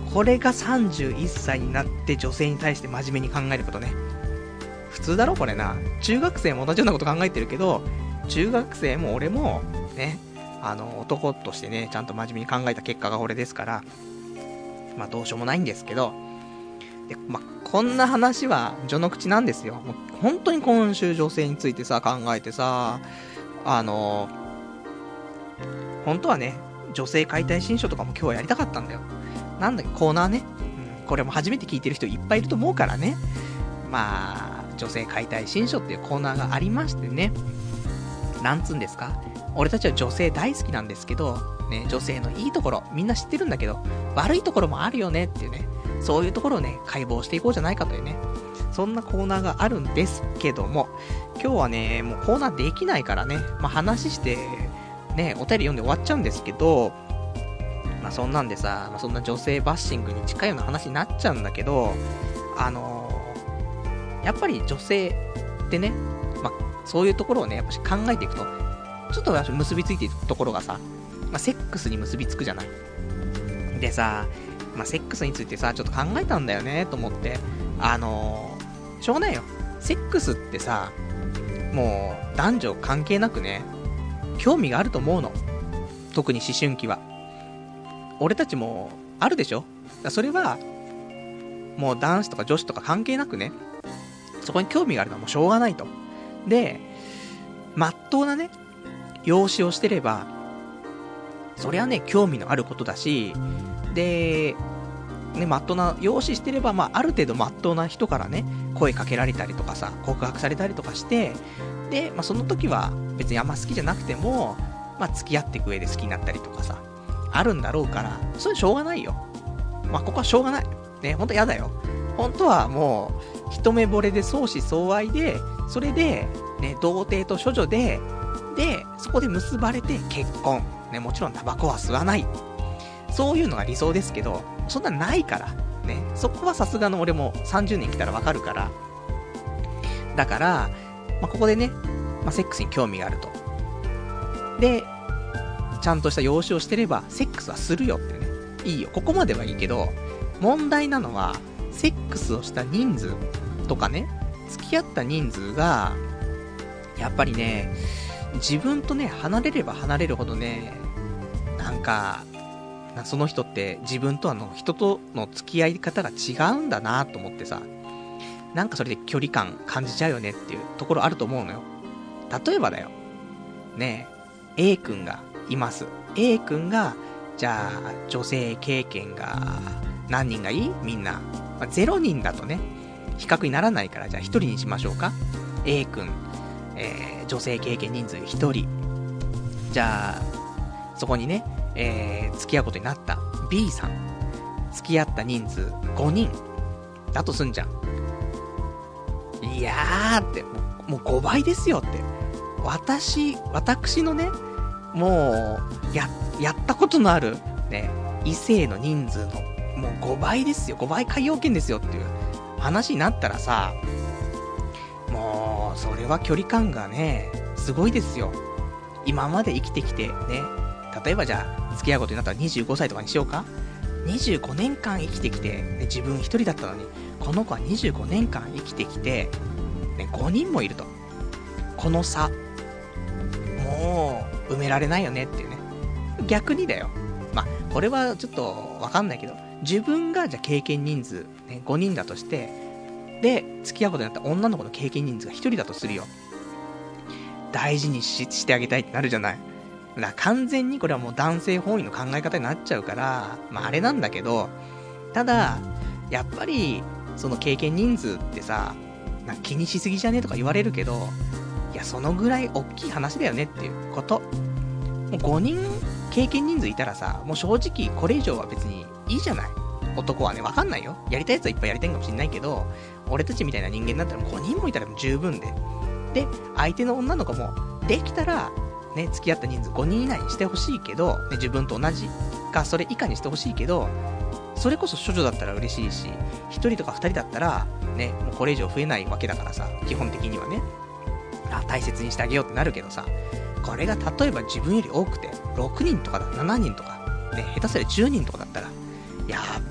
Speaker 1: これがさんじゅういっさいになって女性に対して真面目に考えることね。普通だろこれな。中学生も同じようなこと考えてるけど、中学生も俺もね、あの男としてねちゃんと真面目に考えた結果が俺ですから、まあどうしようもないんですけど、でまあこんな話は序の口なんですよ。もう本当に今週女性についてさ考えてさ、あの本当はね女性解体新書とかも今日はやりたかったんだよ。なんだっけコーナーね、うん、これも初めて聞いてる人いっぱいいると思うからね。まあ女性解体新書っていうコーナーがありましてね、なんつうんですか、俺たちは女性大好きなんですけどね、女性のいいところみんな知ってるんだけど悪いところもあるよねっていうね、そういうところをね解剖していこうじゃないかというね、そんなコーナーがあるんですけども、今日はねもうコーナーできないからね、まあ話してねお便り読んで終わっちゃうんですけど、まあそんなんでさ、まあ、そんな女性バッシングに近いような話になっちゃうんだけど、あのー、やっぱり女性ってね、まあそういうところをねやっぱし考えていくとちょっと私結びついていくところがさ、まあ、セックスに結びつくじゃない。でさ、まあ、セックスについてさちょっと考えたんだよねと思って、あのー、しょうがないよ。セックスってさもう男女関係なくね興味があると思うの。特に思春期は俺たちもあるでしょ。だそれはもう男子とか女子とか関係なくね、そこに興味があるのはもうしょうがないと。でまっとうなね養子をしてればそれはね興味のあることだし、でねまっとうな養子してれば、まあある程度まっとうな人からね声かけられたりとかさ告白されたりとかして、でまあその時は別にあんま好きじゃなくてもまあ付き合っていく上で好きになったりとかさあるんだろうから、それしょうがないよ。まあここはしょうがないね、ほんとやだよ。本当はもう一目惚れで相思相愛で、それでね童貞と処女ででそこで結ばれて結婚ね、もちろんタバコは吸わない、そういうのが理想ですけど、そんなないからね。そこはさすがの俺もさんじゅうねん来たらわかるから、だから、まあ、ここでね、まあ、セックスに興味があると、でちゃんとした養子をしてればセックスはするよってね、いいよ、ここまではいいけど、問題なのはセックスをした人数とかね、付き合った人数がやっぱりね自分とね離れれば離れるほどね、なんかその人って自分とあの人との付き合い方が違うんだなと思ってさ、なんかそれで距離感感じちゃうよねっていうところあると思うのよ。例えばだよねえ A 君がいます。 A 君がじゃあ女性経験が何人がいい？みんな、まあ、ゼロにんだとね比較にならないから、じゃあひとりにしましょうか。 A 君、えー、女性経験人数ひとり、じゃあそこにね、えー、付き合うことになった B さん、付き合った人数ごにんだとすんじゃん。いやーってもう、もうごばいですよって。私私のねもうややったことのあるね異性の人数のもうごばいですよ、ごばい海洋圏ですよっていう話になったらさ、もうそれは距離感がねすごいですよ。今まで生きてきてね、例えばじゃあ付き合うことになったらにじゅうごさいとかにしようか。にじゅうごねんかん生きてきて、ね、自分一人だったのにこの子はにじゅうごねんかん生きてきて、ね、ごにんもいると。この差もう埋められないよねっていうね。逆にだよ、まあこれはちょっとわかんないけど、自分がじゃあ経験人数、ね、ごにんだとして、で付き合うことになった女の子の経験人数がひとりだとするよ。大事に し, してあげたいってなるじゃない。だから完全にこれはもう男性本位の考え方になっちゃうから、まああれなんだけど、ただやっぱりその経験人数ってさ、なんか気にしすぎじゃねとか言われるけど、いやそのぐらい大きい話だよねっていうこと。もうごにん経験人数いたらさ、もう正直これ以上は別にいいじゃない。男はね、わかんないよ、やりたいやつはいっぱいやりたいかもしんないけど、俺たちみたいな人間だったらもうごにんもいたら十分で、で相手の女の子もできたらね付き合った人数ごにん以内にしてほしいけど、ね、自分と同じかそれ以下にしてほしいけど、それこそ処女だったら嬉しいし、ひとりとかふたりだったらねもうこれ以上増えないわけだからさ、基本的にはね、あ大切にしてあげようってなるけどさ、これが例えば自分より多くてろくにんとかだ、しちにんとかね、下手すりゃじゅうにんとかだったらやっ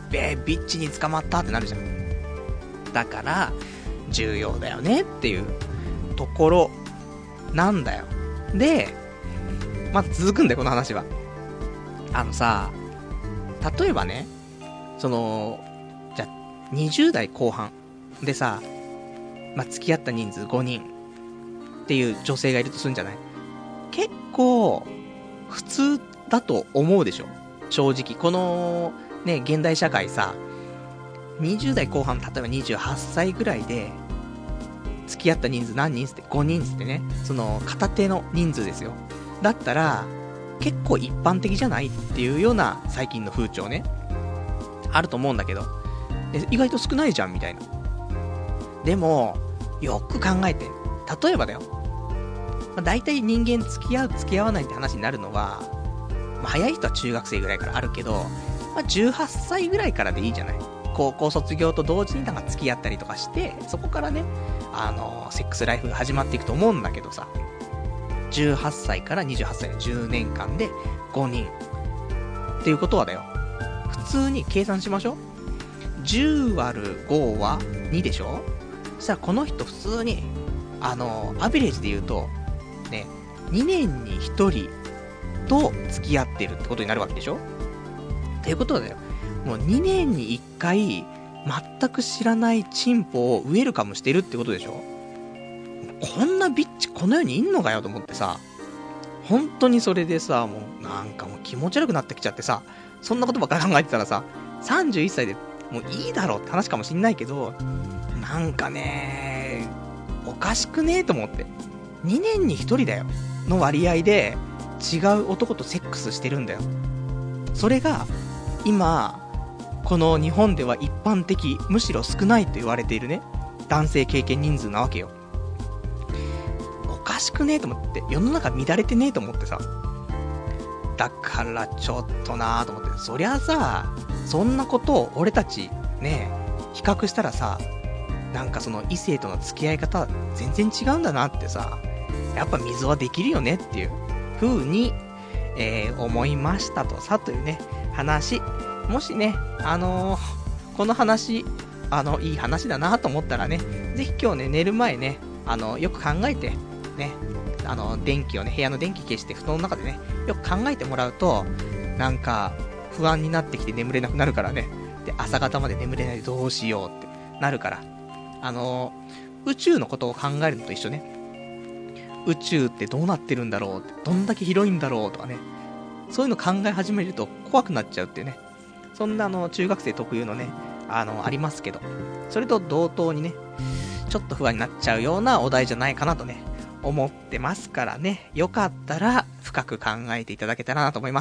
Speaker 1: べえ、ビッチに捕まったってなるじゃん。だから、重要だよねっていうところなんだよ。で、また続くんだよ、この話は。あのさ、例えばね、その、じゃあ、にじゅう代後半でさ、まあ、付き合った人数ごにんっていう女性がいるとするんじゃない？結構、普通だと思うでしょ？正直。この、ね、現代社会さ、にじゅう代後半、例えばにじゅうはっさいぐらいで、付き合った人数何人っつってごにんっつってね、その、片手の人数ですよ。だったら、結構一般的じゃないっていうような最近の風潮ね、あると思うんだけど、意外と少ないじゃんみたいな。でも、よく考えて、例えばだよ、まあ、大体人間付き合う付き合わないって話になるのは、まあ、早い人は中学生ぐらいからあるけど、まあ、じゅうはっさいぐらいからでいいじゃない。高校卒業と同時になんか付き合ったりとかして、そこからね、あのセックスライフが始まっていくと思うんだけどさ、じゅうはっさいからにじゅうはっさいのじゅうねんかんでごにんっていうことはだよ、普通に計算しましょう。じゅうわるごはにでしょ。そしたらこの人普通にあのアベレージで言うとね、にねんにひとりと付き合ってるってことになるわけでしょ。っていうことはだよ、もうにねんにいっかい全く知らないチンポをウェルカムしてるってことでしょ。こんなビッチこの世にいんのかよと思ってさ、本当にそれでさ、もうなんかもう気持ち悪くなってきちゃってさ、そんなことばっかり考えてたらさ、さんじゅういっさいでもういいだろうって話かもしんないけど、なんかねおかしくねえと思って、にねんにひとりだよの割合で違う男とセックスしてるんだよ。それが今この日本では一般的、むしろ少ないと言われているね、男性経験人数なわけよ。おかしくねえと思って、世の中乱れてねえと思ってさ、だからちょっとなーと思って、そりゃさ、そんなことを俺たちね比較したらさ、なんかその異性との付き合い方全然違うんだなってさ、やっぱ溝はできるよねっていう風に、えー、思いましたとさ、というね話。もしね、あのー、この話あのいい話だなと思ったらね、ぜひ今日ね寝る前ね、あのよく考えてね、あの電気をね、部屋の電気消して布団の中でねよく考えてもらうと、なんか不安になってきて眠れなくなるからね。で、朝方まで眠れないでどうしようってなるから、あのー、宇宙のことを考えるのと一緒ね。宇宙ってどうなってるんだろうって、どんだけ広いんだろうとかね、そういうの考え始めると怖くなっちゃうっていうね、そんなあの中学生特有のね、あのありますけど、それと同等にね、ちょっと不安になっちゃうようなお題じゃないかなとね思ってますからね、よかったら深く考えていただけたらなと思います。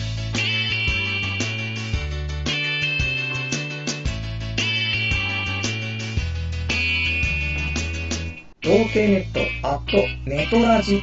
Speaker 1: 童貞ネットアットネトラジ。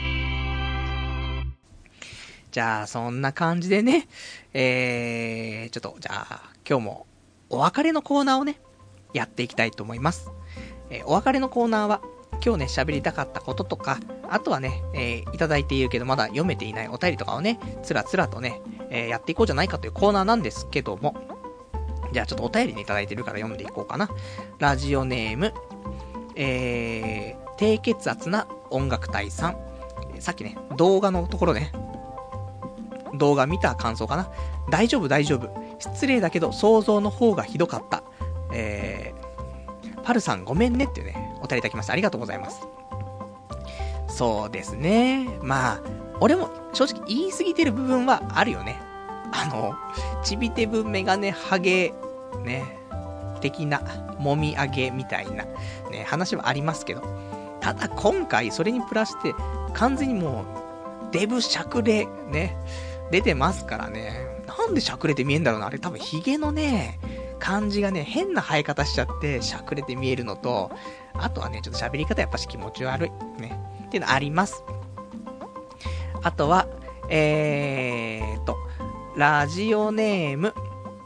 Speaker 1: じゃあそんな感じでね、えー、ちょっとじゃあ今日もお別れのコーナーをねやっていきたいと思います。えー、お別れのコーナーは今日ね喋りたかったこととか、あとはね、えー、いただいているけどまだ読めていないお便りとかをねつらつらとね、えー、やっていこうじゃないかというコーナーなんですけども、じゃあちょっとお便りねいただいてるから読んでいこうかな。ラジオネームえー、低血圧な音楽隊さん。さっきね動画のところね、動画見た感想かな。大丈夫大丈夫、失礼だけど想像の方がひどかった、えー、パルさんごめんねっていうねお便りいただきました。ありがとうございます。そうですね、まあ俺も正直言い過ぎてる部分はあるよね。あのちびてぶメガネハゲね的なもみあげみたいなね話はありますけど、ただ今回それにプラスして完全にもうデブしゃくれね出てますからね。なんでしゃくれて見えんだろうな、あれ多分ヒゲのね感じがね変な生え方しちゃってしゃくれて見えるのと、あとはねちょっと喋り方やっぱし気持ち悪いねっていうのあります。あとはえーとラジオネーム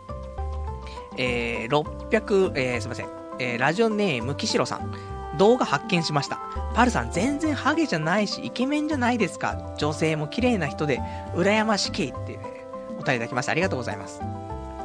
Speaker 1: えー、ろっぴゃく、えー、すいません、えー、ラジオネーム岸ロさん、動画発見しました。パルさん全然ハゲじゃないしイケメンじゃないですか。女性も綺麗な人で羨ましきって、ね、お便りいただきました。ありがとうございます。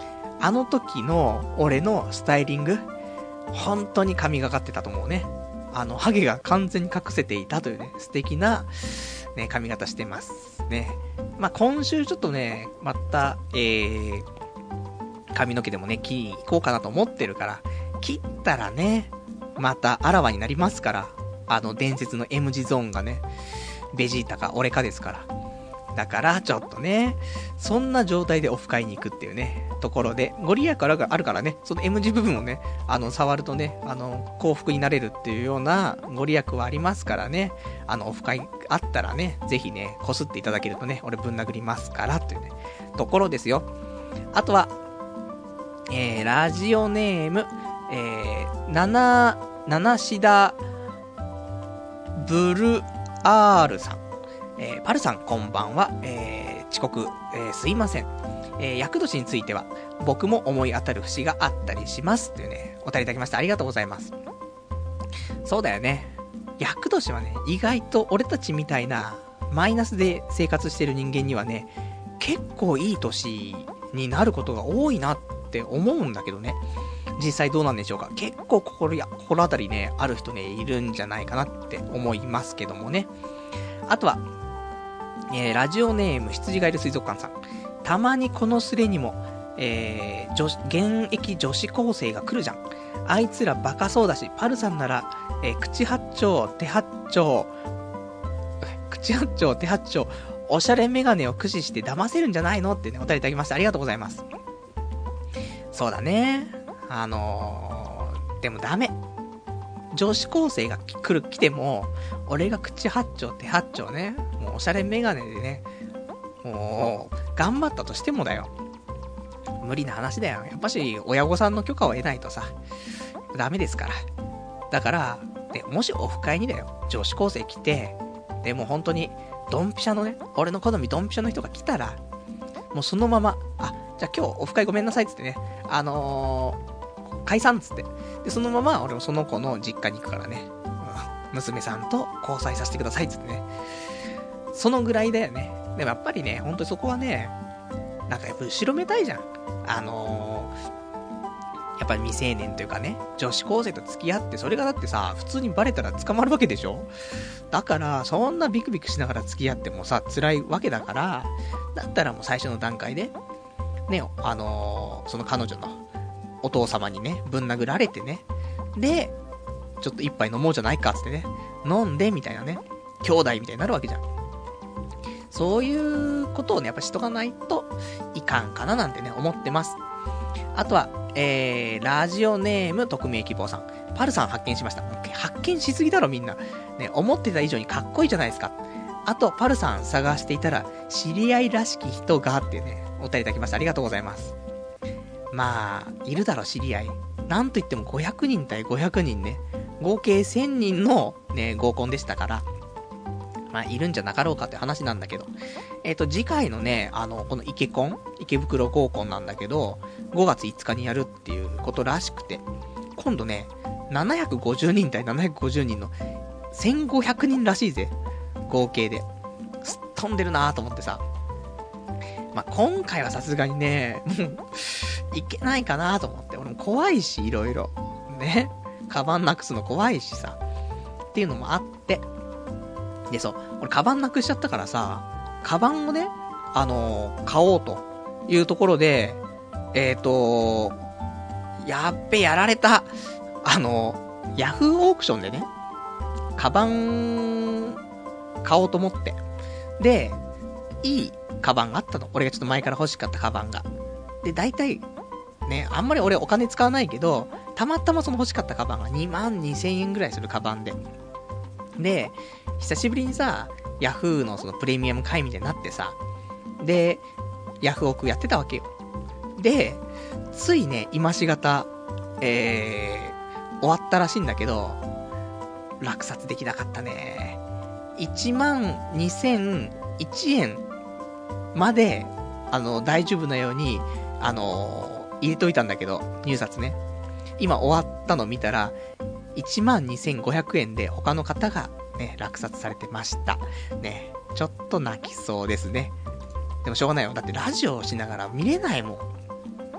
Speaker 1: あの時の俺のスタイリング、本当に神がかってたと思うね。あの、ハゲが完全に隠せていたというね、素敵な、ね、髪型してますね。まあ、今週ちょっとね、また、えー、髪の毛でもね、切りに行こうかなと思ってるから、切ったらね、またあらわになりますから、あの伝説の エム 字ゾーンがね、ベジータか俺かですから。だからちょっとね、そんな状態でオフ会に行くっていうね、ところで、ご利益あるからね、その エム 字部分をね、あの、触るとね、あの、幸福になれるっていうようなご利益はありますからね、あの、オフ会あったらね、ぜひね、こすっていただけるとね、俺ぶん殴りますから、というね、ところですよ。あとは、えー、ラジオネーム、えー、なな、ななしだ、ブルアールさん。えー、パルさんこんばんは。えー、遅刻、えー、すいません。えー、厄年については、僕も思い当たる節があったりします。というね、お便りいただきました。ありがとうございます。そうだよね。厄年はね、意外と俺たちみたいな、マイナスで生活してる人間にはね、結構いい年になることが多いなって思うんだけどね。実際どうなんでしょうか。結構心や、心当たりね、ある人ね、いるんじゃないかなって思いますけどもね。あとは、えー、ラジオネーム羊がいる水族館さん。たまにこのスレにも、えー、女現役女子高生が来るじゃん。あいつらバカそうだし、パルさんなら、えー、口八丁、手八丁、口八丁、手八丁、おしゃれメガネを駆使して騙せるんじゃないのってね、お便りいただきました。ありがとうございます。そうだね。あのー、でもダメ。女子高生が来る、来ても、俺が口八丁、手八丁ね、もうおしゃれメガネでね、もう、頑張ったとしてもだよ。無理な話だよ。やっぱし、親御さんの許可を得ないとさ、ダメですから。だから、で、もしオフ会にだよ、女子高生来て、でも本当に、ドンピシャのね、俺の好みドンピシャの人が来たら、もうそのまま、あ、じゃあ今日オフ会ごめんなさいっつってね、あのー、解散っつって。で、そのまま俺もその子の実家に行くからね、うん、娘さんと交際させてくださいっつってね。そのぐらいだよね。でもやっぱりね、本当にそこはね、なんかやっぱ後ろめたいじゃん。あのー、やっぱり未成年というかね、女子高生と付き合って、それがだってさ、普通にバレたら捕まるわけでしょ。だから、そんなビクビクしながら付き合ってもさ、辛いわけだから、だったらもう最初の段階で、ね、あのー、その彼女のお父様にね、ぶん殴られてね、で、ちょっと一杯飲もうじゃないかっつってね、飲んでみたいなね、兄弟みたいになるわけじゃん。そういうことをね、やっぱしとかないといかんかななんてね、思ってます。あとは、えー、ラジオネーム匿名希望さん。パルさん発見しました。発見しすぎだろみんな。ね、思ってた以上にかっこいいじゃないですか。あと、パルさん探していたら、知り合いらしき人がってね、お便りいただきました。ありがとうございます。まあ、いるだろ、知り合い。なんといってもごひゃくにん対ごひゃくにんね、合計せんにんのね、合コンでしたから、まあ、いるんじゃなかろうかって話なんだけど。えっと、次回のね、あの、このイケコン池袋合コンなんだけど、ごがついつかにやるっていうことらしくて、今度ね、ななひゃくごじゅうにん対ななひゃくごじゅうにんのせんごひゃくにんらしいぜ。合計で。すっ飛んでるなーと思ってさ。まあ、今回はさすがにね、もう、いけないかなと思って。俺も怖いし、いろいろ。ね。カバンなくすの怖いしさ。っていうのもあって。で、そう。俺、カバンなくしちゃったからさ、カバンをね、あのー、買おうというところで、えっと、やっべ、やられた。あのー、ヤフーオークションでね、カバン、買おうと思って。で、いいカバンがあったの。俺がちょっと前から欲しかったカバンが。で、大体、ね、あんまり俺お金使わないけど、たまたまその欲しかったカバンがにまんにせんえんぐらいするカバンで。で、久しぶりにさ、ヤフーのそのプレミアム会員みたいになってさ、で、ヤフオクやってたわけよ。で、ついね、今しがた、えー、終わったらしいんだけど、落札できなかったね。いちまんにせんいちえんまで、あの、大丈夫なように、あのー、入れといたんだけど、入札ね。今終わったの見たら、いちまんにせんごひゃくえんで他の方がね、落札されてました。ね、ちょっと泣きそうですね。でもしょうがないよ。だってラジオをしながら見れないもん。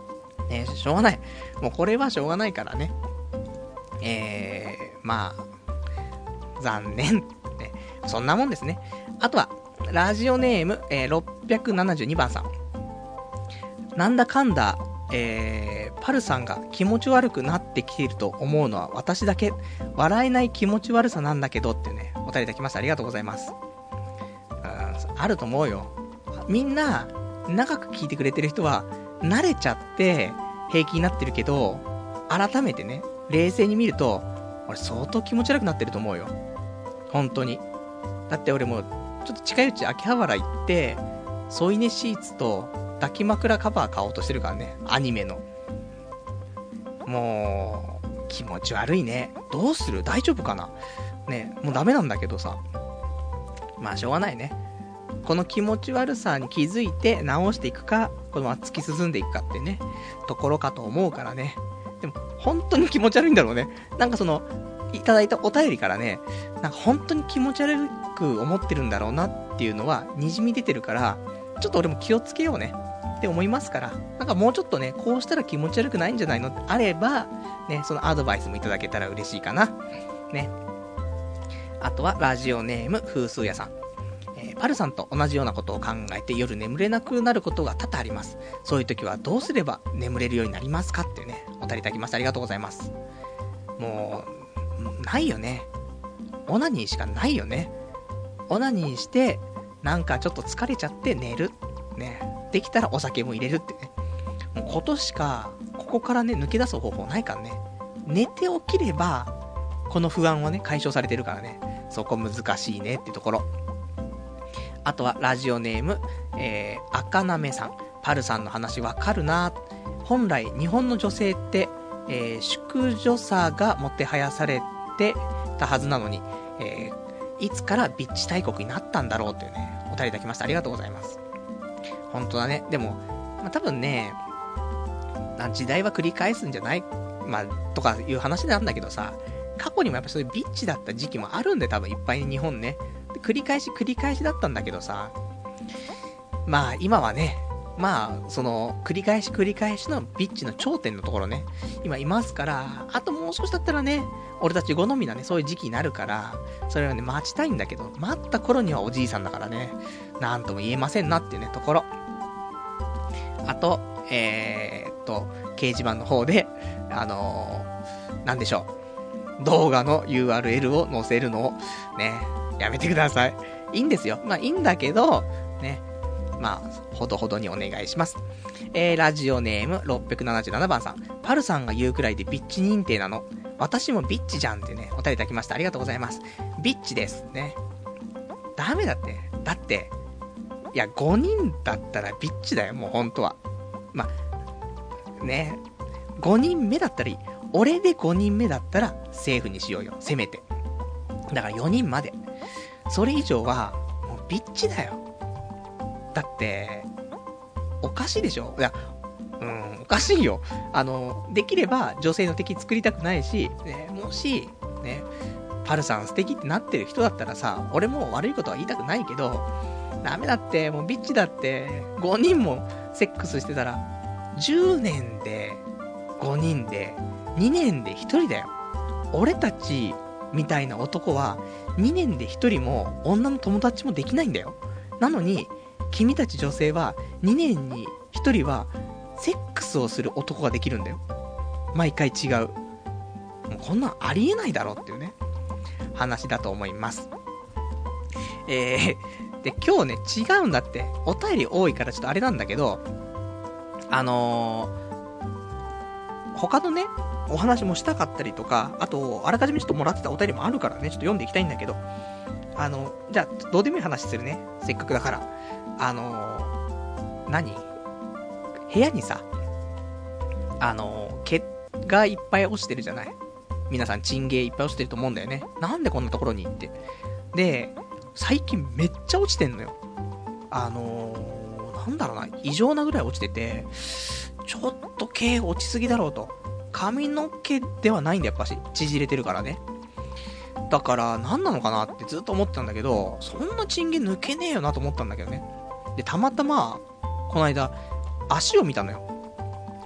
Speaker 1: ね、しょうがない。もうこれはしょうがないからね。えー、まあ、残念。ね、そんなもんですね。あとは、ラジオネーム、えー、ろっぴゃくななじゅうにばんさん。なんだかんだ、えー、パルさんが気持ち悪くなってきていると思うのは私だけ。笑えない気持ち悪さなんだけどってね、お便りいただきました。ありがとうございます。うん、あると思うよ。みんな、長く聞いてくれてる人は、慣れちゃって平気になってるけど、改めてね、冷静に見ると、俺相当気持ち悪くなってると思うよ。本当に。だって俺も、ちょっと近いうち秋葉原行って、添い寝シーツと抱き枕カバー買おうとしてるからね、アニメの。もう、気持ち悪いね。どうする？大丈夫かな？ね、もうダメなんだけどさ。まあしょうがないね。この気持ち悪さに気づいて直していくか、このまま突き進んでいくかってね、ところかと思うからね。でも、本当に気持ち悪いんだろうね。なんかその、いただいたお便りからね、なんか本当に気持ち悪く思ってるんだろうなっていうのは、滲み出てるから、ちょっと俺も気をつけようねって思いますから、なんかもうちょっとね、こうしたら気持ち悪くないんじゃないのってあれば、ね、そのアドバイスもいただけたら嬉しいかな。ね。あとは、ラジオネーム、風数屋さん。パルさんと同じようなことを考えて夜眠れなくなることが多々あります。そういう時はどうすれば眠れるようになりますかっていうね、お便りいただきました。ありがとうございます。もう、ないよね。オナニーしかないよね。オナニーして、なんかちょっと疲れちゃって寝る。ね。できたらお酒も入れるってね。もうことしか、ここからね、抜け出す方法ないからね。寝て起きれば、この不安はね、解消されてるからね。そこ難しいねっていうところ。あとはラジオネーム、えー、赤なめさん。パルさんの話わかるな。本来日本の女性って、えー、淑女さがもてはやされてたはずなのに、えー、いつからビッチ大国になったんだろうっていうね、お便りいただきました。ありがとうございます。本当だね。でも、まあ、多分ね、時代は繰り返すんじゃない、まあ、とかいう話なんだけどさ、過去にもやっぱそういうビッチだった時期もあるんで、多分いっぱいに日本ね。繰り返し繰り返しだったんだけどさ、まあ今はね、まあその繰り返し繰り返しのビッチの頂点のところね、今いますから、あともう少しだったらね、俺たち好みなね、そういう時期になるから、それはね、待ちたいんだけど、待った頃にはおじいさんだからね、なんとも言えませんなっていうね、ところ。あと、えーっと、掲示板の方で、あのー、なんでしょう、動画の ユーアールエル を載せるのを、ね、やめてください。いいんですよ。まあいいんだけど、ね。まあ、ほどほどにお願いします。えー、ラジオネームろっぴゃくななじゅうななばんさん。パルさんが言うくらいでビッチ認定なの。私もビッチじゃんってね、お便りいただきました。ありがとうございます。ビッチです。ね。ダメだって。だって、いや、ごにんだったらビッチだよ、もう本当は。まあ、ね。ごにんめだったらいい。俺でごにんめだったらセーフにしようよ。せめて。だからよにんまで。それ以上は、もうビッチだよ。だって、おかしいでしょ？いや、うん、おかしいよ。あの、できれば女性の敵作りたくないし、ね、もし、ね、パルさん素敵ってなってる人だったらさ、俺も悪いことは言いたくないけど、ダメだって、もうビッチだって、ごにんもセックスしてたら、じゅうねんでごにんで、にねんでひとりだよ。俺たち、みたいな男はにねんでひとりも女の友達もできないんだよ。なのに君たち女性はにねんにひとりはセックスをする男ができるんだよ。毎回違う。もうこんなんありえないだろっていうね話だと思います。えー、で今日ね違うんだって。お便り多いからちょっとあれなんだけど、あのー、他のねお話もしたかったりとか、あと、あらかじめちょっともらってたお便りもあるからね、ちょっと読んでいきたいんだけど、あの、じゃあ、どうでもいい話するね。せっかくだから。あの、何？部屋にさ、あの、毛がいっぱい落ちてるじゃない？皆さん、チンゲーいっぱい落ちてると思うんだよね。なんでこんなところにって。で、最近めっちゃ落ちてんのよ。あのー、なんだろうな、異常なぐらい落ちてて、ちょっと毛落ちすぎだろうと。髪の毛ではないんだやっぱし縮れてるからね。だから何なのかなってずっと思ってたんだけど、そんなチンゲ抜けねえよなと思ったんだけどね。でたまたまこの間足を見たのよ。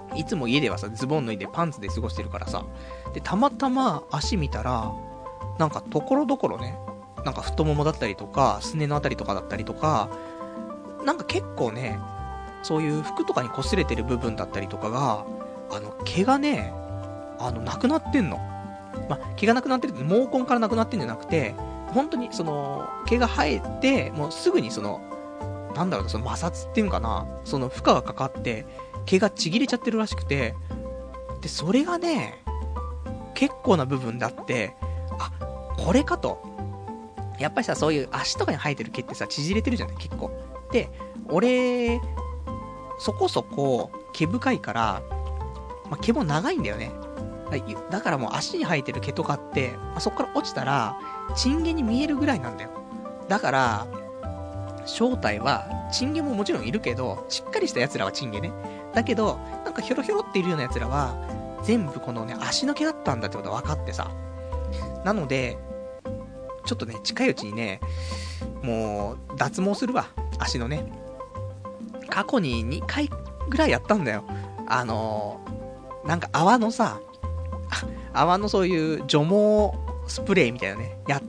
Speaker 1: いつも家ではさ、ズボン脱いでパンツで過ごしてるからさ、で、たまたま足見たら、なんかところどころね、なんか太ももだったりとか、すねのあたりとかだったりとか、なんか結構ね、そういう服とかに擦れてる部分だったりとかが、あの、毛がね、あの、なくなってんの。ま、毛がなくなってるって毛根からなくなってんじゃなくて、本当にその、毛が生えて、もうすぐにその、なんだろう、その摩擦っていうのかな、その負荷がかかって、毛がちぎれちゃってるらしくて、で、それがね、結構な部分だって、あ、これかと。やっぱりさ、そういう足とかに生えてる毛ってさ、縮れてるじゃない、結構。で、俺、そこそこ毛深いから、まあ、毛も長いんだよね。だからもう足に生えてる毛とかって、まあ、そこから落ちたら、チンゲに見えるぐらいなんだよ。だから、正体は、チンゲももちろんいるけど、しっかりした奴らはチンゲね。だけど、なんかヒョロヒョロっているような奴らは、全部このね、足の毛だったんだってことが分かってさ。なので、ちょっとね、近いうちにね、もう、脱毛するわ。足のね。過去ににかいぐらいやったんだよ。あのー、なんか泡のさ、泡のそういう除毛スプレーみたいなね、やって、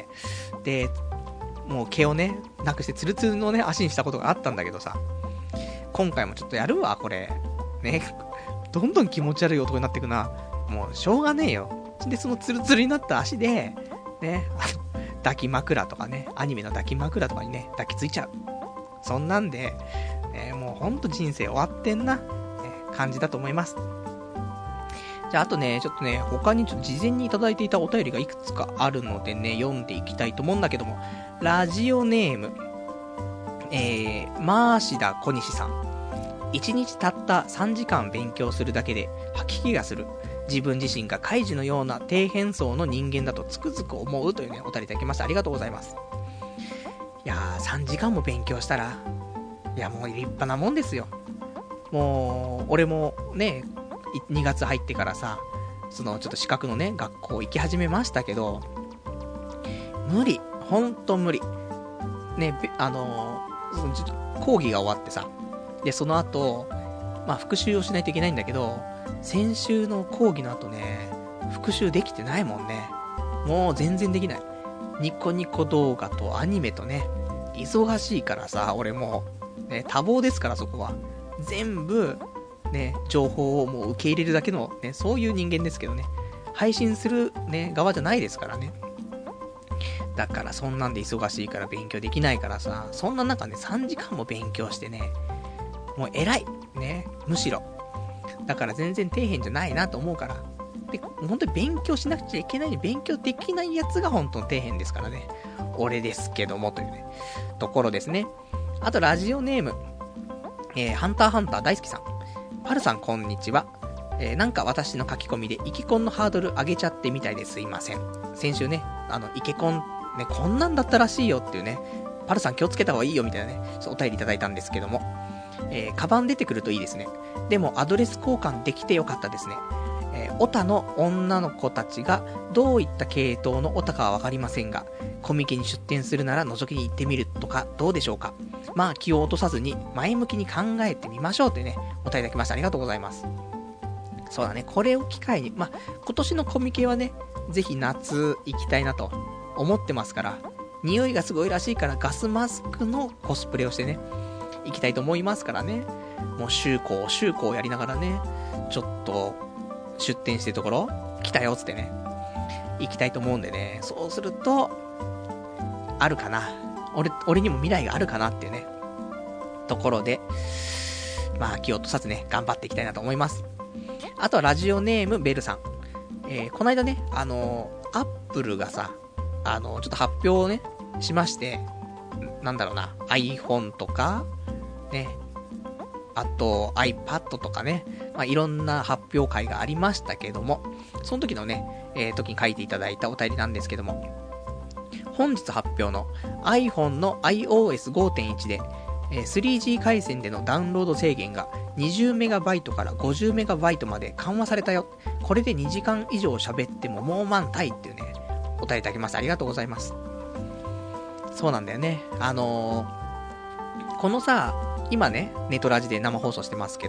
Speaker 1: で、もう毛をね、なくしてツルツルのね、足にしたことがあったんだけどさ、今回もちょっとやるわ、これ。ね、どんどん気持ち悪い男になってくな。もう、しょうがねえよ。で、そのツルツルになった足で、ね、あの、抱き枕とかね、アニメの抱き枕とかにね、抱きついちゃう。そんなんで、えー、もうほんと人生終わってんな、ね、感じだと思います。じゃあ、あとね、ちょっとね、他にちょっと事前にいただいていたお便りがいくつかあるのでね、読んでいきたいと思うんだけども、ラジオネーム、えー、マーシダ小西さん。一日たったさんじかん勉強するだけで吐き気がする。自分自身がカイジのような低変層の人間だとつくづく思うというね、お便りいただきました。ありがとうございます。いやー、さんじかんも勉強したら、いやもう立派なもんですよ。もう、俺もね、にがつ入ってからさ、そのちょっと資格のね、学校行き始めましたけど、無理。ほんと無理。ね、あのー、その講義が終わってさ、で、その後、まあ復習をしないといけないんだけど、先週の講義の後ね、復習できてないもんね。もう全然できない。ニコニコ動画とアニメとね、忙しいからさ、俺もう、ね、多忙ですからそこは。全部、ね、情報をもう受け入れるだけの、ね、そういう人間ですけどね。配信するね、側じゃないですからね。だからそんなんで忙しいから勉強できないからさ、そんな中ね、さんじかんも勉強してね、もう偉いね、むしろ。だから全然底辺じゃないなと思うから。で、本当に勉強しなくちゃいけないに勉強できないやつが本当の底辺ですからね。俺ですけどもというね、ところですね。あとラジオネーム、えー、ハンターハンター大好きさん。パルさんこんにちは。えー、なんか私の書き込みでイケコンのハードル上げちゃってみたいですいません。先週ね、あの、イケコン、ね、こんなんだったらしいよっていうね、パルさん気をつけた方がいいよみたいなね、お便りいただいたんですけども、えー、カバン出てくるといいですね。でもアドレス交換できてよかったですね。えー、オタの女の子たちがどういった系統のオタかはわかりませんが、コミケに出店するなら覗きに行ってみるとかどうでしょうか。まあ気を落とさずに前向きに考えてみましょうというね、お便りいただきました。ありがとうございます。そうだね、これを機会に、まあ今年のコミケはね、ぜひ夏行きたいなと思ってますから、匂いがすごいらしいからガスマスクのコスプレをしてね、行きたいと思いますからね。もう週校週校やりながらね、ちょっと出店してるところ来たよつってね、行きたいと思うんでね、そうするとあるかな、俺俺にも未来があるかなっていうねところで、まあ気を落とさずね頑張っていきたいなと思います。あとはラジオネームベルさん、えー、この間ね、あのー、アップルがさ、あのー、ちょっと発表をねしまして、なんだろうな、 iPhone とかね、あと iPad とかね、まあ、いろんな発表会がありましたけども、その時のね、えー、時に書いていただいたお便りなんですけども、本日発表の iPhone の アイオーエスごてんいち で、えー、スリージー 回線でのダウンロード制限が にじゅうメガバイト から ごじゅうメガバイト まで緩和されたよ。これでにじかん以上喋ってももう満タイっていうね、お便りいただきました。ありがとうございます。そうなんだよね。あのー、このさ、今ね、ネトラジで生放送してますけど、こ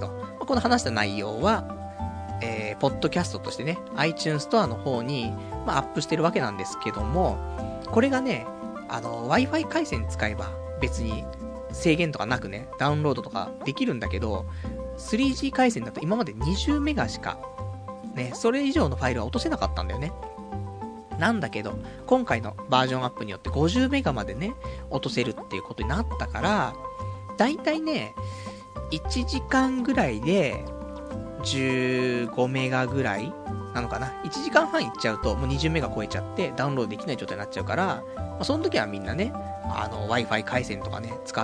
Speaker 1: この話した内容は、えー、ポッドキャストとしてね、iTunes ストアの方に、まあ、アップしてるわけなんですけども、これがね、あの、Wi-Fi 回線使えば別に制限とかなくね、ダウンロードとかできるんだけど、スリージー 回線だと今までにじゅうメガしか、ね、それ以上のファイルは落とせなかったんだよね。なんだけど、今回のバージョンアップによってごじゅうメガまでね、落とせるっていうことになったから、だいたいね、いちじかんぐらいで、じゅうごメガぐらいなのかな。いちじかんはんいっちゃうと、もうにじゅうメガ超えちゃって、ダウンロードできない状態になっちゃうから、まあ、その時はみんなね、あの、Wi-Fi 回線とかね、使って、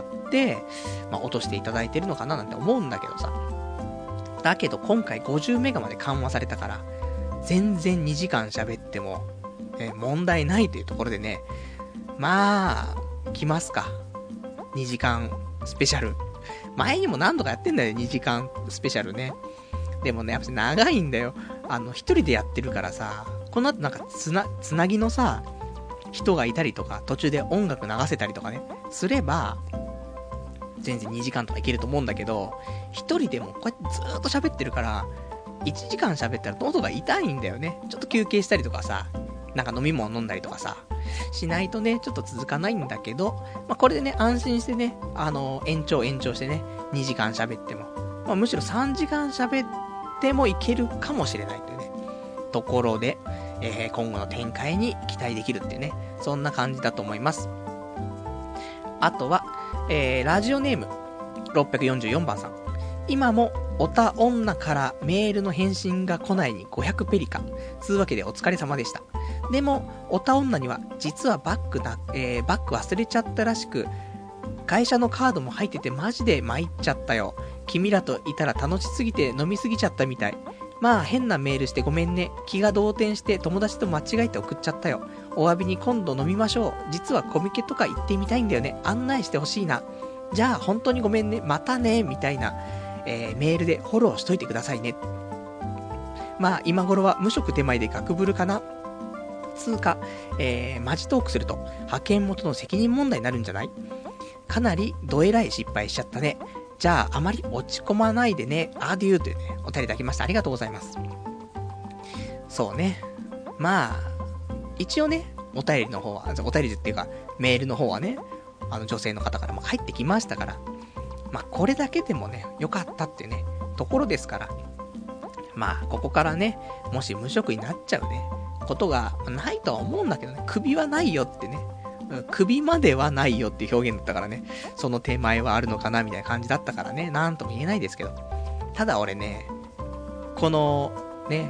Speaker 1: まあ、落としていただいてるのかななんて思うんだけどさ。だけど、今回ごじゅうメガまで緩和されたから、全然にじかん喋っても、ね、問題ないというところでね、まあ、来ますか。にじかんスペシャル。前にも何度かやってんだよ、にじかんスペシャルね。でもね、やっぱ長いんだよ。あの、一人でやってるからさ、この後なんかつな、つなぎのさ、人がいたりとか、途中で音楽流せたりとかね、すれば、全然にじかんとかいけると思うんだけど、一人でもこうやってずーっと喋ってるから、いちじかん喋ったら喉が痛いんだよね。ちょっと休憩したりとかさ、なんか飲み物飲んだりとかさ、しないとね、ちょっと続かないんだけど、まあ、これでね、安心してね、あの、延長延長してね、にじかん喋っても、まあ、むしろさんじかん喋ってもいけるかもしれないというね、ところで、えー、今後の展開に期待できるっていうね、そんな感じだと思います。あとは、えー、ラジオネーム、ろっぴゃくよんじゅうよんばんさん。今も、おた女からメールの返信が来ないにごひゃくペリカ。つうわけでお疲れ様でした。でも、おた女には、実はバッグだ、えー、バッグ忘れちゃったらしく、会社のカードも入っててマジで参っちゃったよ。君らといたら楽しすぎて飲みすぎちゃったみたい。まあ変なメールしてごめんね。気が動転して友達と間違えて送っちゃったよ。お詫びに今度飲みましょう。実はコミケとか行ってみたいんだよね。案内してほしいな。じゃあ本当にごめんね。またね。みたいな、えー、メールでフォローしといてくださいね。まあ今頃は無職手前でガクブルかな。つうか、えー、マジトークすると派遣元の責任問題になるんじゃない？かなりどえらい失敗しちゃったね。じゃああまり落ち込まないでね。アデューというね、お便りいただきました。ありがとうございます。そうね。まあ、一応ね、お便りの方は、お便りっていうか、メールの方はね、あの女性の方からも入ってきましたから、まあこれだけでもね、良かったっていうね、ところですから、まあここからね、もし無職になっちゃうね、ことがないとは思うんだけどね、首はないよってね、首まではないよっていう表現だったからね、その手前はあるのかなみたいな感じだったからね、なんとも言えないですけど、ただ俺ね、このね、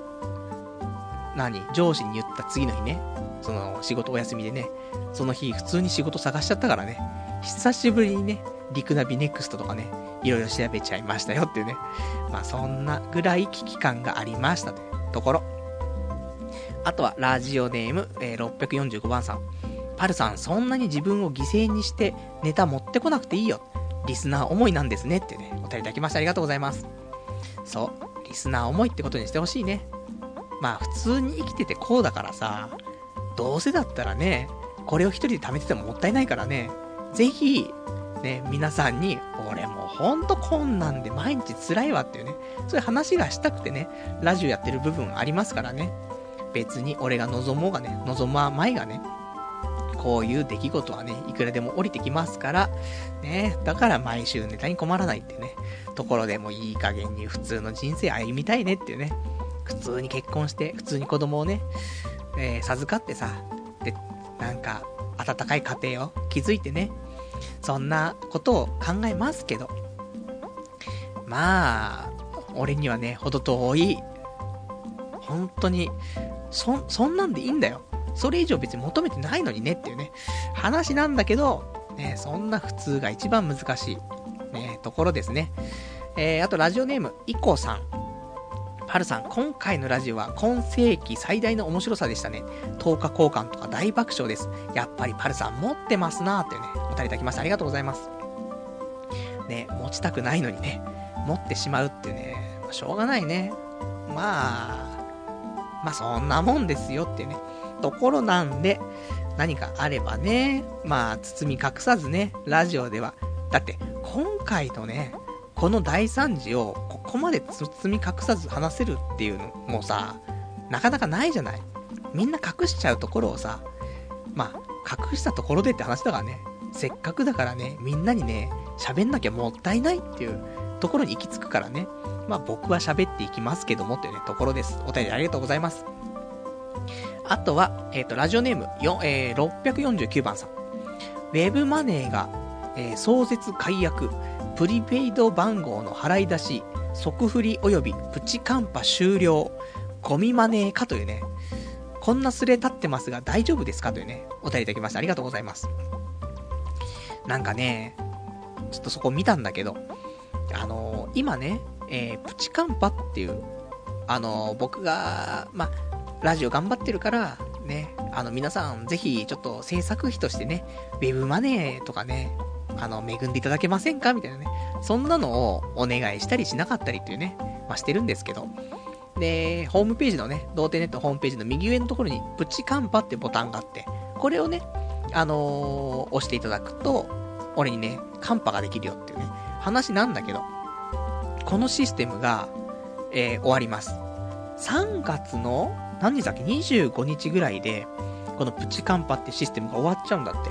Speaker 1: 何、上司に言った次の日ね、その仕事お休みでね、その日普通に仕事探しちゃったからね、久しぶりにね、リクナビネクストとかね、いろいろ調べちゃいましたよっていうね、まあそんなぐらい危機感がありましたというところ。あとはラジオネーム、えー、ろっぴゃくよんじゅうごばんさん。パルさん、そんなに自分を犠牲にしてネタ持ってこなくていいよ。リスナー思いなんですねってね、お便りいただきました。ありがとうございます。そう、リスナー思いってことにしてほしいね。まあ普通に生きててこうだからさ、どうせだったらね、これを一人で貯めててももったいないからね、ぜひ、ね、皆さんに、俺もうほんとこんなんで毎日辛いわっていうね、そういう話がしたくてね、ラジオやってる部分ありますからね。別に俺が望もうがね、望まないがね、こういう出来事はね、いくらでも降りてきますから、ね、だから毎週ネタに困らないっていうね、ところでもいい加減に普通の人生歩みたいねっていうね、普通に結婚して、普通に子供をね、えー、授かってさ、で、なんか、温かい家庭を築いてね、そんなことを考えますけど、まあ、俺にはね、ほど遠い、本当に、そ、そんなんでいいんだよ。それ以上別に求めてないのにねっていうね、話なんだけど、ね、そんな普通が一番難しい、ね、ところですね。えー、あとラジオネーム、いこさん。パルさん、今回のラジオは今世紀最大の面白さでしたね。とおか交換とか大爆笑です。やっぱりパルさん持ってますなーってね、お便りいただきました。ありがとうございます。ね、持ちたくないのにね、持ってしまうっていうね、まあ、しょうがないね。まあ、まあそんなもんですよっていうね、ところなんで、何かあればね、まあ包み隠さずね、ラジオでは。だって、今回のね、 この大惨事をここまで包み隠さず話せるっていうのもさ、なかなかないじゃない。みんな隠しちゃうところをさ、まあ隠したところでって話だからね、せっかくだからね、みんなにね喋んなきゃもったいないっていうところに行き着くからね、まあ僕は喋っていきますけどもっていうねところです。お便りありがとうございます。あとはえっ、ー、とラジオネームよ、えー、ろっぴゃくよんじゅうきゅうばんさん。ウェブマネーが、えー、創設解約、プリペイド番号の払い出し、即振り及びプチカンパ終了、ゴミマネーかというね、こんなスレ立ってますが大丈夫ですかというね、お便りいただきました。ありがとうございます。なんかね、ちょっとそこ見たんだけど、あのー、今ね、えー、プチカンパっていう、あのー、僕が、ま、ラジオ頑張ってるから、ね、あの、皆さんぜひちょっと制作費としてね、ウェブマネーとかね、あの、恵んでいただけませんかみたいなね。そんなのをお願いしたりしなかったりっていうね、まあ、してるんですけど。で、ホームページのね、童貞ネットホームページの右上のところに、プチカンパってボタンがあって、これをね、あのー、押していただくと、俺にね、カンパができるよっていうね、話なんだけど、このシステムが、えー、終わります。さんがつの、何日だっけ、にじゅうごにちぐらいで、このプチカンパってシステムが終わっちゃうんだって。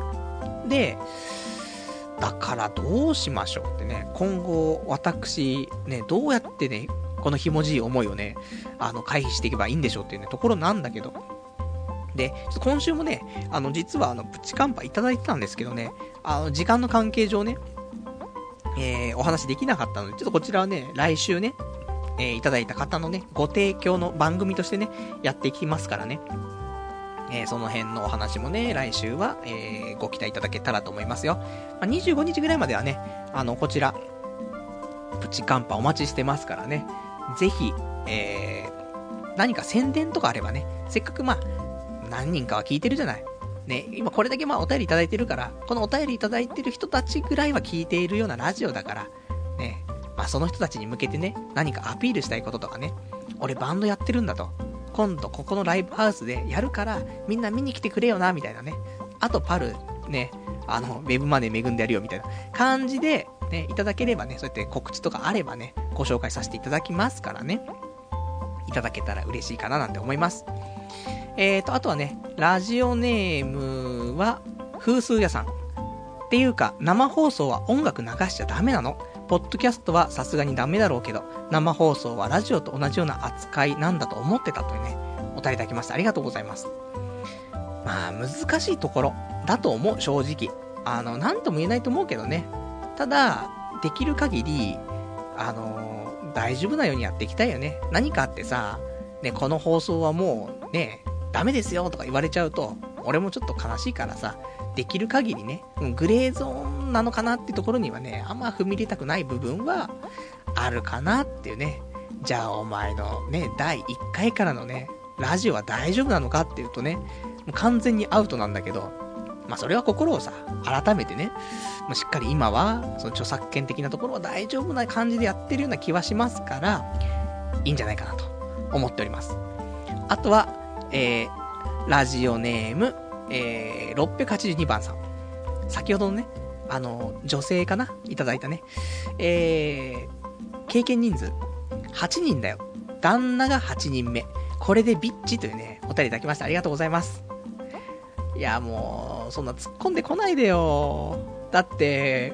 Speaker 1: で、だからどうしましょうってね、今後私ね、どうやってねこのひもじい思いをね、あの回避していけばいいんでしょうっていうねところなんだけど、でちょっと今週もね、あの実はあのプチカンパいただいてたんですけどね、あの時間の関係上ね、えー、お話できなかったので、ちょっとこちらはね来週ね、えー、いただいた方のねご提供の番組としてねやっていきますからね。えー、その辺のお話もね、来週は、えー、ご期待いただけたらと思いますよ。まあ、にじゅうごにちぐらいまではね、あの、こちら、プチカンパお待ちしてますからね。ぜひ、えー、何か宣伝とかあればね、せっかくまあ、何人かは聞いてるじゃない。ね、今これだけまあお便りいただいてるから、このお便りいただいてる人たちぐらいは聞いているようなラジオだから、ね、まあその人たちに向けてね、何かアピールしたいこととかね、俺バンドやってるんだと。今度ここのライブハウスでやるからみんな見に来てくれよなみたいなね、あとパルね、あのウェブマネー恵んでやるよみたいな感じでねいただければね、そうやって告知とかあればねご紹介させていただきますからね、いただけたら嬉しいかななんて思います。えーとあとはね、ラジオネームは風数屋さんっていうか、生放送は音楽流しちゃダメなの？ポッドキャストはさすがにダメだろうけど、生放送はラジオと同じような扱いなんだと思ってたというね、お便りいただきました。ありがとうございます。まあ、難しいところだと思う、正直。あの、なんとも言えないと思うけどね。ただ、できる限り、あのー、大丈夫なようにやっていきたいよね。何かあってさ、ね、この放送はもう、ね、ダメですよとか言われちゃうと、俺もちょっと悲しいからさ、できる限りね、グレーゾーンなのかなってところにはね、あんま踏み入れたくない部分はあるかなっていうね。じゃあお前のね、だいいっかいからのね、ラジオは大丈夫なのかっていうとね、もう完全にアウトなんだけど、まあそれは心をさ、改めてね、まあ、しっかり今は、その著作権的なところは大丈夫な感じでやってるような気はしますから、いいんじゃないかなと思っております。あとは、えー、ラジオネーム、えー、ろっぴゃくはちじゅうにばんさん。先ほどのね、あの、女性かないただいたね。えー、経験人数、はちにんだよ。旦那がはちにんめ。これでビッチというね、お便りいただきました。ありがとうございます。いや、もう、そんな突っ込んでこないでよ。だって、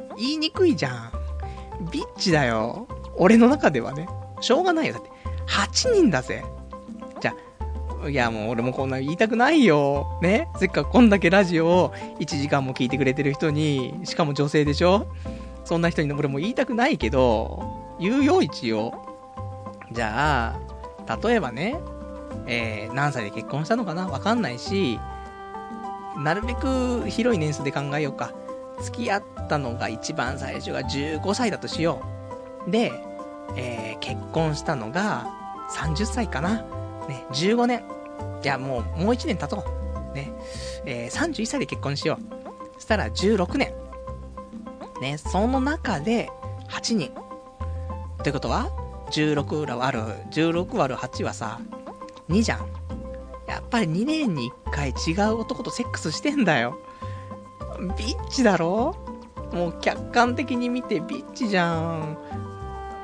Speaker 1: 言いにくいじゃん。ビッチだよ。俺の中ではね。しょうがないよ。だって、はちにんだぜ。じゃあ、いやもう俺もこんな言いたくないよ。ね。せっかくこんだけラジオをいちじかんも聞いてくれてる人に、しかも女性でしょ？そんな人に俺も言いたくないけど、言うよ一応。じゃあ、例えばね、えー、何歳で結婚したのかな？わかんないし、なるべく広い年数で考えようか。付き合ったのが一番最初がじゅうごさいだとしよう。で、えー、結婚したのがさんじゅっさいかな。ね、じゅうごねん。いや、もう、もういちねん経とう。ね。えー、さんじゅういっさいで結婚しよう。そしたらじゅうろくねん。ね、その中ではちにん。ということは、じゅうろく割る、じゅうろく割るはちはさ、にじゃん。やっぱりにねんにいっかい違う男とセックスしてんだよ。ビッチだろ？もう客観的に見てビッチじゃん。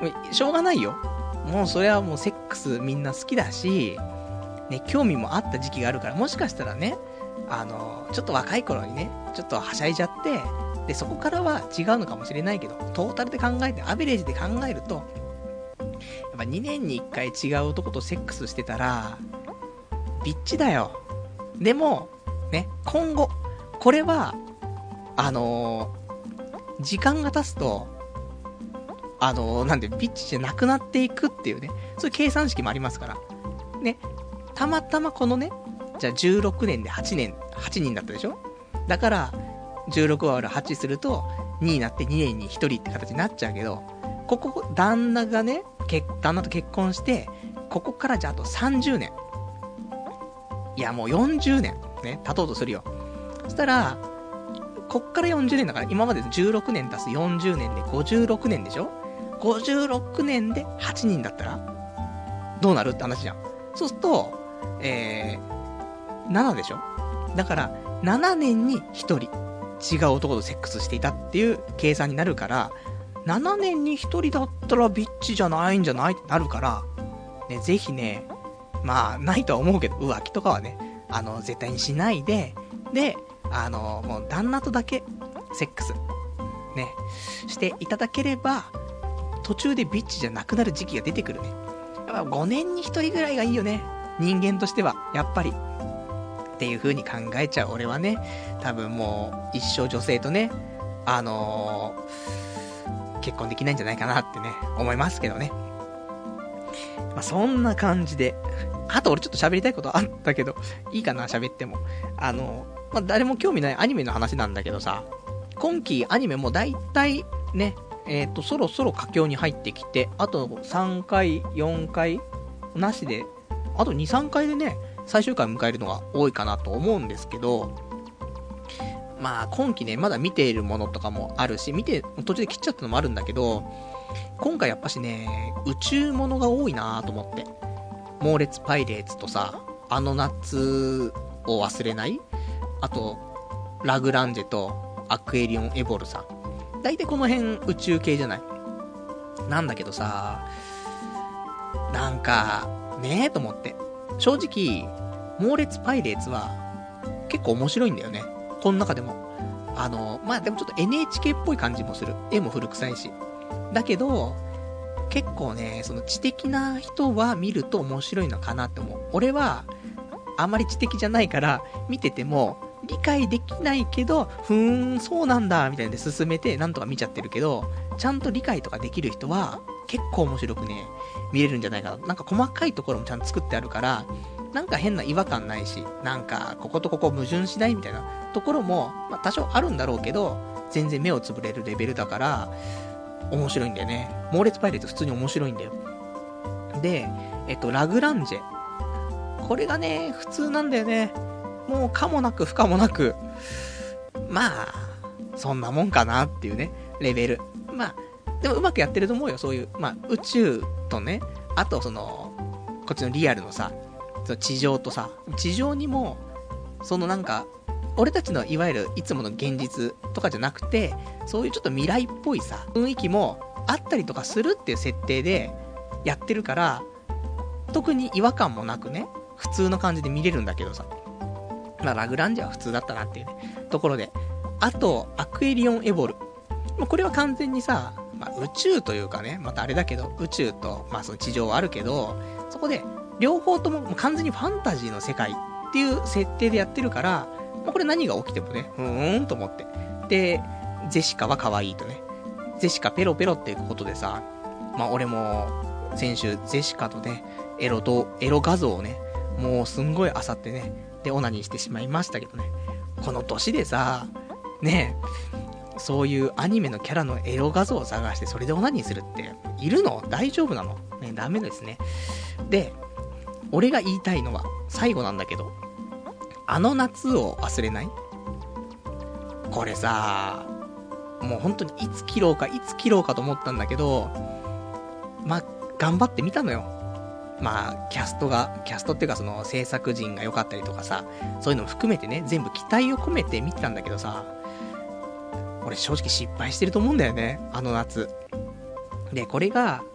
Speaker 1: しょうがないよ。もうそれはもうセックスみんな好きだし、ね、興味もあった時期があるから、もしかしたらね、あの、ちょっと若い頃にね、ちょっとはしゃいじゃって、で、そこからは違うのかもしれないけど、トータルで考えて、アベレージで考えると、やっぱにねんにいっかい違う男とセックスしてたら、ビッチだよ。でも、ね、今後、これは、あのー、時間が経つと、あのー、なんで、ビッチじゃなくなっていくっていうね、そういう計算式もありますから。ね、たまたまこのね、じゃあじゅうろくねんではちねん、はちにんだったでしょ？だから、じゅうろくわるはちすると、にになってにねんにひとりって形になっちゃうけど、ここ、旦那がね、旦那と結婚して、ここからじゃああとさんじゅうねん。いや、もうよんじゅうねん、ね、経とうとするよ。そしたら、こっからよんじゅうねんだから、今までじゅうろくねん足すよんじゅうねんでごじゅうろくねんでしょ？ ごじゅうろく 年ではちにんだったら、どうなるって話じゃん。そうすると、えー、ななでしょ？だから、ななねんにひとり、違う男とセックスしていたっていう計算になるから、ななねんにひとりだったらビッチじゃないんじゃないってなるから、ね、ぜひね、まあ、ないとは思うけど、浮気とかはね、あの、絶対にしないで、で、あの、もう旦那とだけ、セックス、ね、していただければ、途中でビッチじゃなくなる時期が出てくるね。やっぱごねんにひとりぐらいがいいよね。人間としては、やっぱり。っていう風に考えちゃう俺はね、多分もう、一生女性とね、あのー、結婚できないんじゃないかなってね、思いますけどね。まあ、そんな感じで、あと俺ちょっと喋りたいことあったけど、いいかな、喋っても。あの、まあ、誰も興味ないアニメの話なんだけどさ、今期アニメもだいたいね、えっと、そろそろ佳境に入ってきて、あとさんかい、よんかいなしで、あとに、さんかいでね、最終回迎えるのが多いかなと思うんですけど、まあ今期ね、まだ見ているものとかもあるし、見て、途中で切っちゃったのもあるんだけど、今回やっぱしね、宇宙ものが多いなと思って。猛烈パイレーツとさ、あの夏を忘れない？あと、ラグランジェとアクエリオンエボルさん。大体この辺宇宙系じゃない？なんだけどさ、なんか、ねえと思って。正直、猛烈パイレーツは結構面白いんだよね。この中でも。あの、まあ、でもちょっと エヌエイチケー っぽい感じもする。絵も古臭いし。だけど、結構ね、その知的な人は見ると面白いのかなって思う。俺は、あまり知的じゃないから、見てても、理解できないけど、ふーん、そうなんだ、みたいなんで進めて、なんとか見ちゃってるけど、ちゃんと理解とかできる人は、結構面白くね、見れるんじゃないかな。なんか細かいところもちゃんと作ってあるから、なんか変な違和感ないし、なんか、こことここ矛盾しないみたいなところも、まあ多少あるんだろうけど、全然目をつぶれるレベルだから、面白いんだよね。猛烈パイレーツ普通に面白いんだよ。で、えっと、ラグランジェ。これがね、普通なんだよね。もう可もなく不可もなく、まあ、そんなもんかなっていうね、レベル。まあ、でもうまくやってると思うよ、そういう。まあ、宇宙とね、あとその、こっちのリアルのさ、その地上とさ、地上にも、そのなんか、俺たちのいわゆるいつもの現実とかじゃなくて、そういうちょっと未来っぽいさ、雰囲気もあったりとかするっていう設定でやってるから、特に違和感もなくね、普通の感じで見れるんだけどさ。まあ、ラグランジェは普通だったなっていうね、ところで。あと、アクエリオンエボル。まあ、これは完全にさ、まあ、宇宙というかね、またあれだけど、宇宙と、まあその地上はあるけど、そこで、両方とももう完全にファンタジーの世界っていう設定でやってるから、まあ、これ何が起きてもね、うーんと思って。で、ゼシカは可愛いとね。ゼシカペロペロっていうことでさ、まあ俺も、先週ゼシカとね、エロと、エロ画像をね、もうすんごい漁ってね、で、オナニーしてしまいましたけどね。この年でさ、ねえ、そういうアニメのキャラのエロ画像を探して、それでオナニーするって、いるの？大丈夫なの？ね、ダメですね。で、俺が言いたいのは、最後なんだけど、あの夏を忘れない？これさ、もう本当にいつ切ろうか、いつ切ろうかと思ったんだけど、まあ、頑張ってみたのよ。まあ、キャストが、キャストっていうかその制作陣が良かったりとかさ、そういうのも含めてね、全部期待を込めて見てたんだけどさ、俺正直失敗してると思うんだよね、あの夏。で、これが、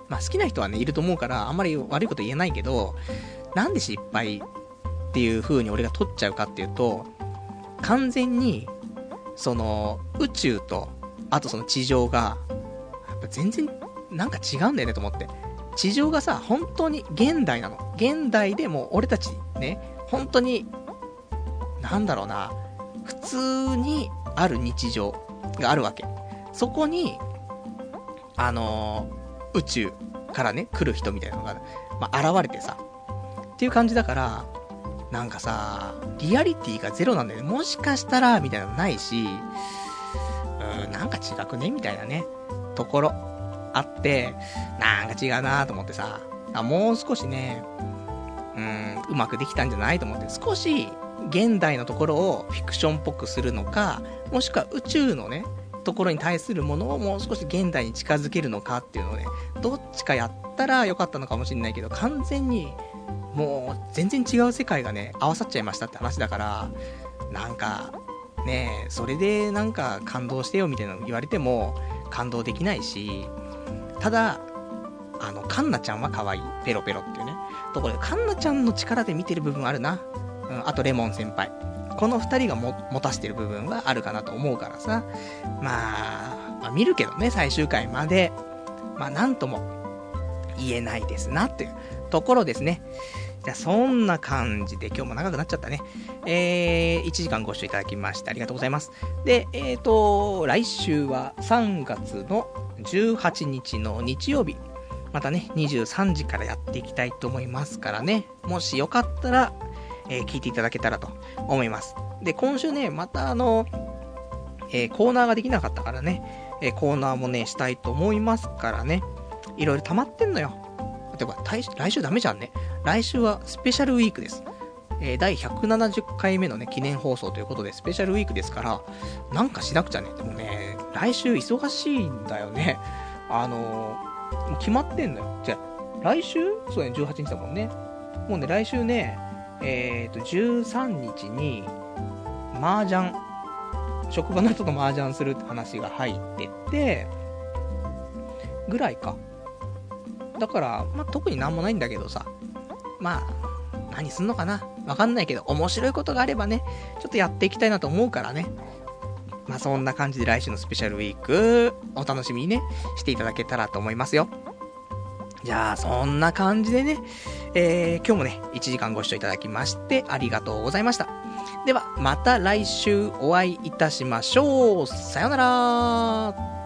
Speaker 1: まあ好きな人はね、いると思うから、あんまり悪いこと言えないけど、なんで失敗っていう風に俺が取っちゃうかっていうと、完全に、その、宇宙と、あとその地上が、やっぱ全然、なんか違うんだよねと思って。地上がさ、本当に現代なの。現代でも俺たちね、本当に、なんだろうな、普通にある日常があるわけ。そこに、あのー、宇宙からね、来る人みたいなのが、まあ、現れてさ、っていう感じだから、なんかさ、リアリティがゼロなんだよね。もしかしたら、みたいなのないし、うーん、なんか違くねみたいなね、ところ、あって、なんか違うなと思ってさ、あ、もう少しね、うーん、うまくできたんじゃないと思って、少し、現代のところをフィクションっぽくするのか、もしくは宇宙のね、ところに対するものをもう少し現代に近づけるのかっていうのをね、どっちかやったらよかったのかもしれないけど、完全に、もう全然違う世界がね、合わさっちゃいましたって話だから、なんか、ねえ、それでなんか感動してよみたいなの言われても、感動できないし、ただ、あの、カンナちゃんは可愛い。ペロペロっていうね。ところで、カンナちゃんの力で見てる部分あるな。うん、あとレモン先輩。この二人がも持たしてる部分はあるかなと思うからさ。まあ、まあ、見るけどね、最終回まで。まあ、なんとも言えないですな、というところですね。じゃあ、そんな感じで、今日も長くなっちゃったね。えー、いちじかんご視聴いただきましてありがとうございます。で、えーと、来週はさんがつのじゅうはちにちの日曜日。またね、にじゅうさんじからやっていきたいと思いますからね。もしよかったら、えー、聞いていただけたらと思います。で、今週ね、またあの、えー、コーナーができなかったからね、えー、コーナーもね、したいと思いますからね。いろいろ溜まってんのよ。てか、来週ダメじゃんね。来週はスペシャルウィークです。えー、だいひゃくななじゅっかいめのね、記念放送ということで、スペシャルウィークですから、なんかしなくちゃね。でもね、来週忙しいんだよね。あのー、決まってんのよ。じゃあ、来週そうね、じゅうはちにちだもんね。もうね、来週ね、えっと、じゅうさんにちに、麻雀、職場の人と麻雀するって話が入ってて、ぐらいか。だから、まあ、特になんもないんだけどさ、まあ、何すんのかなわかんないけど、面白いことがあればね、ちょっとやっていきたいなと思うからね。まあ、そんな感じで来週のスペシャルウィーク、お楽しみにね、していただけたらと思いますよ。じゃあ、そんな感じでね、えー、今日もね、いちじかんご視聴いただきまして、ありがとうございました。では、また来週お会いいたしましょう。さよなら。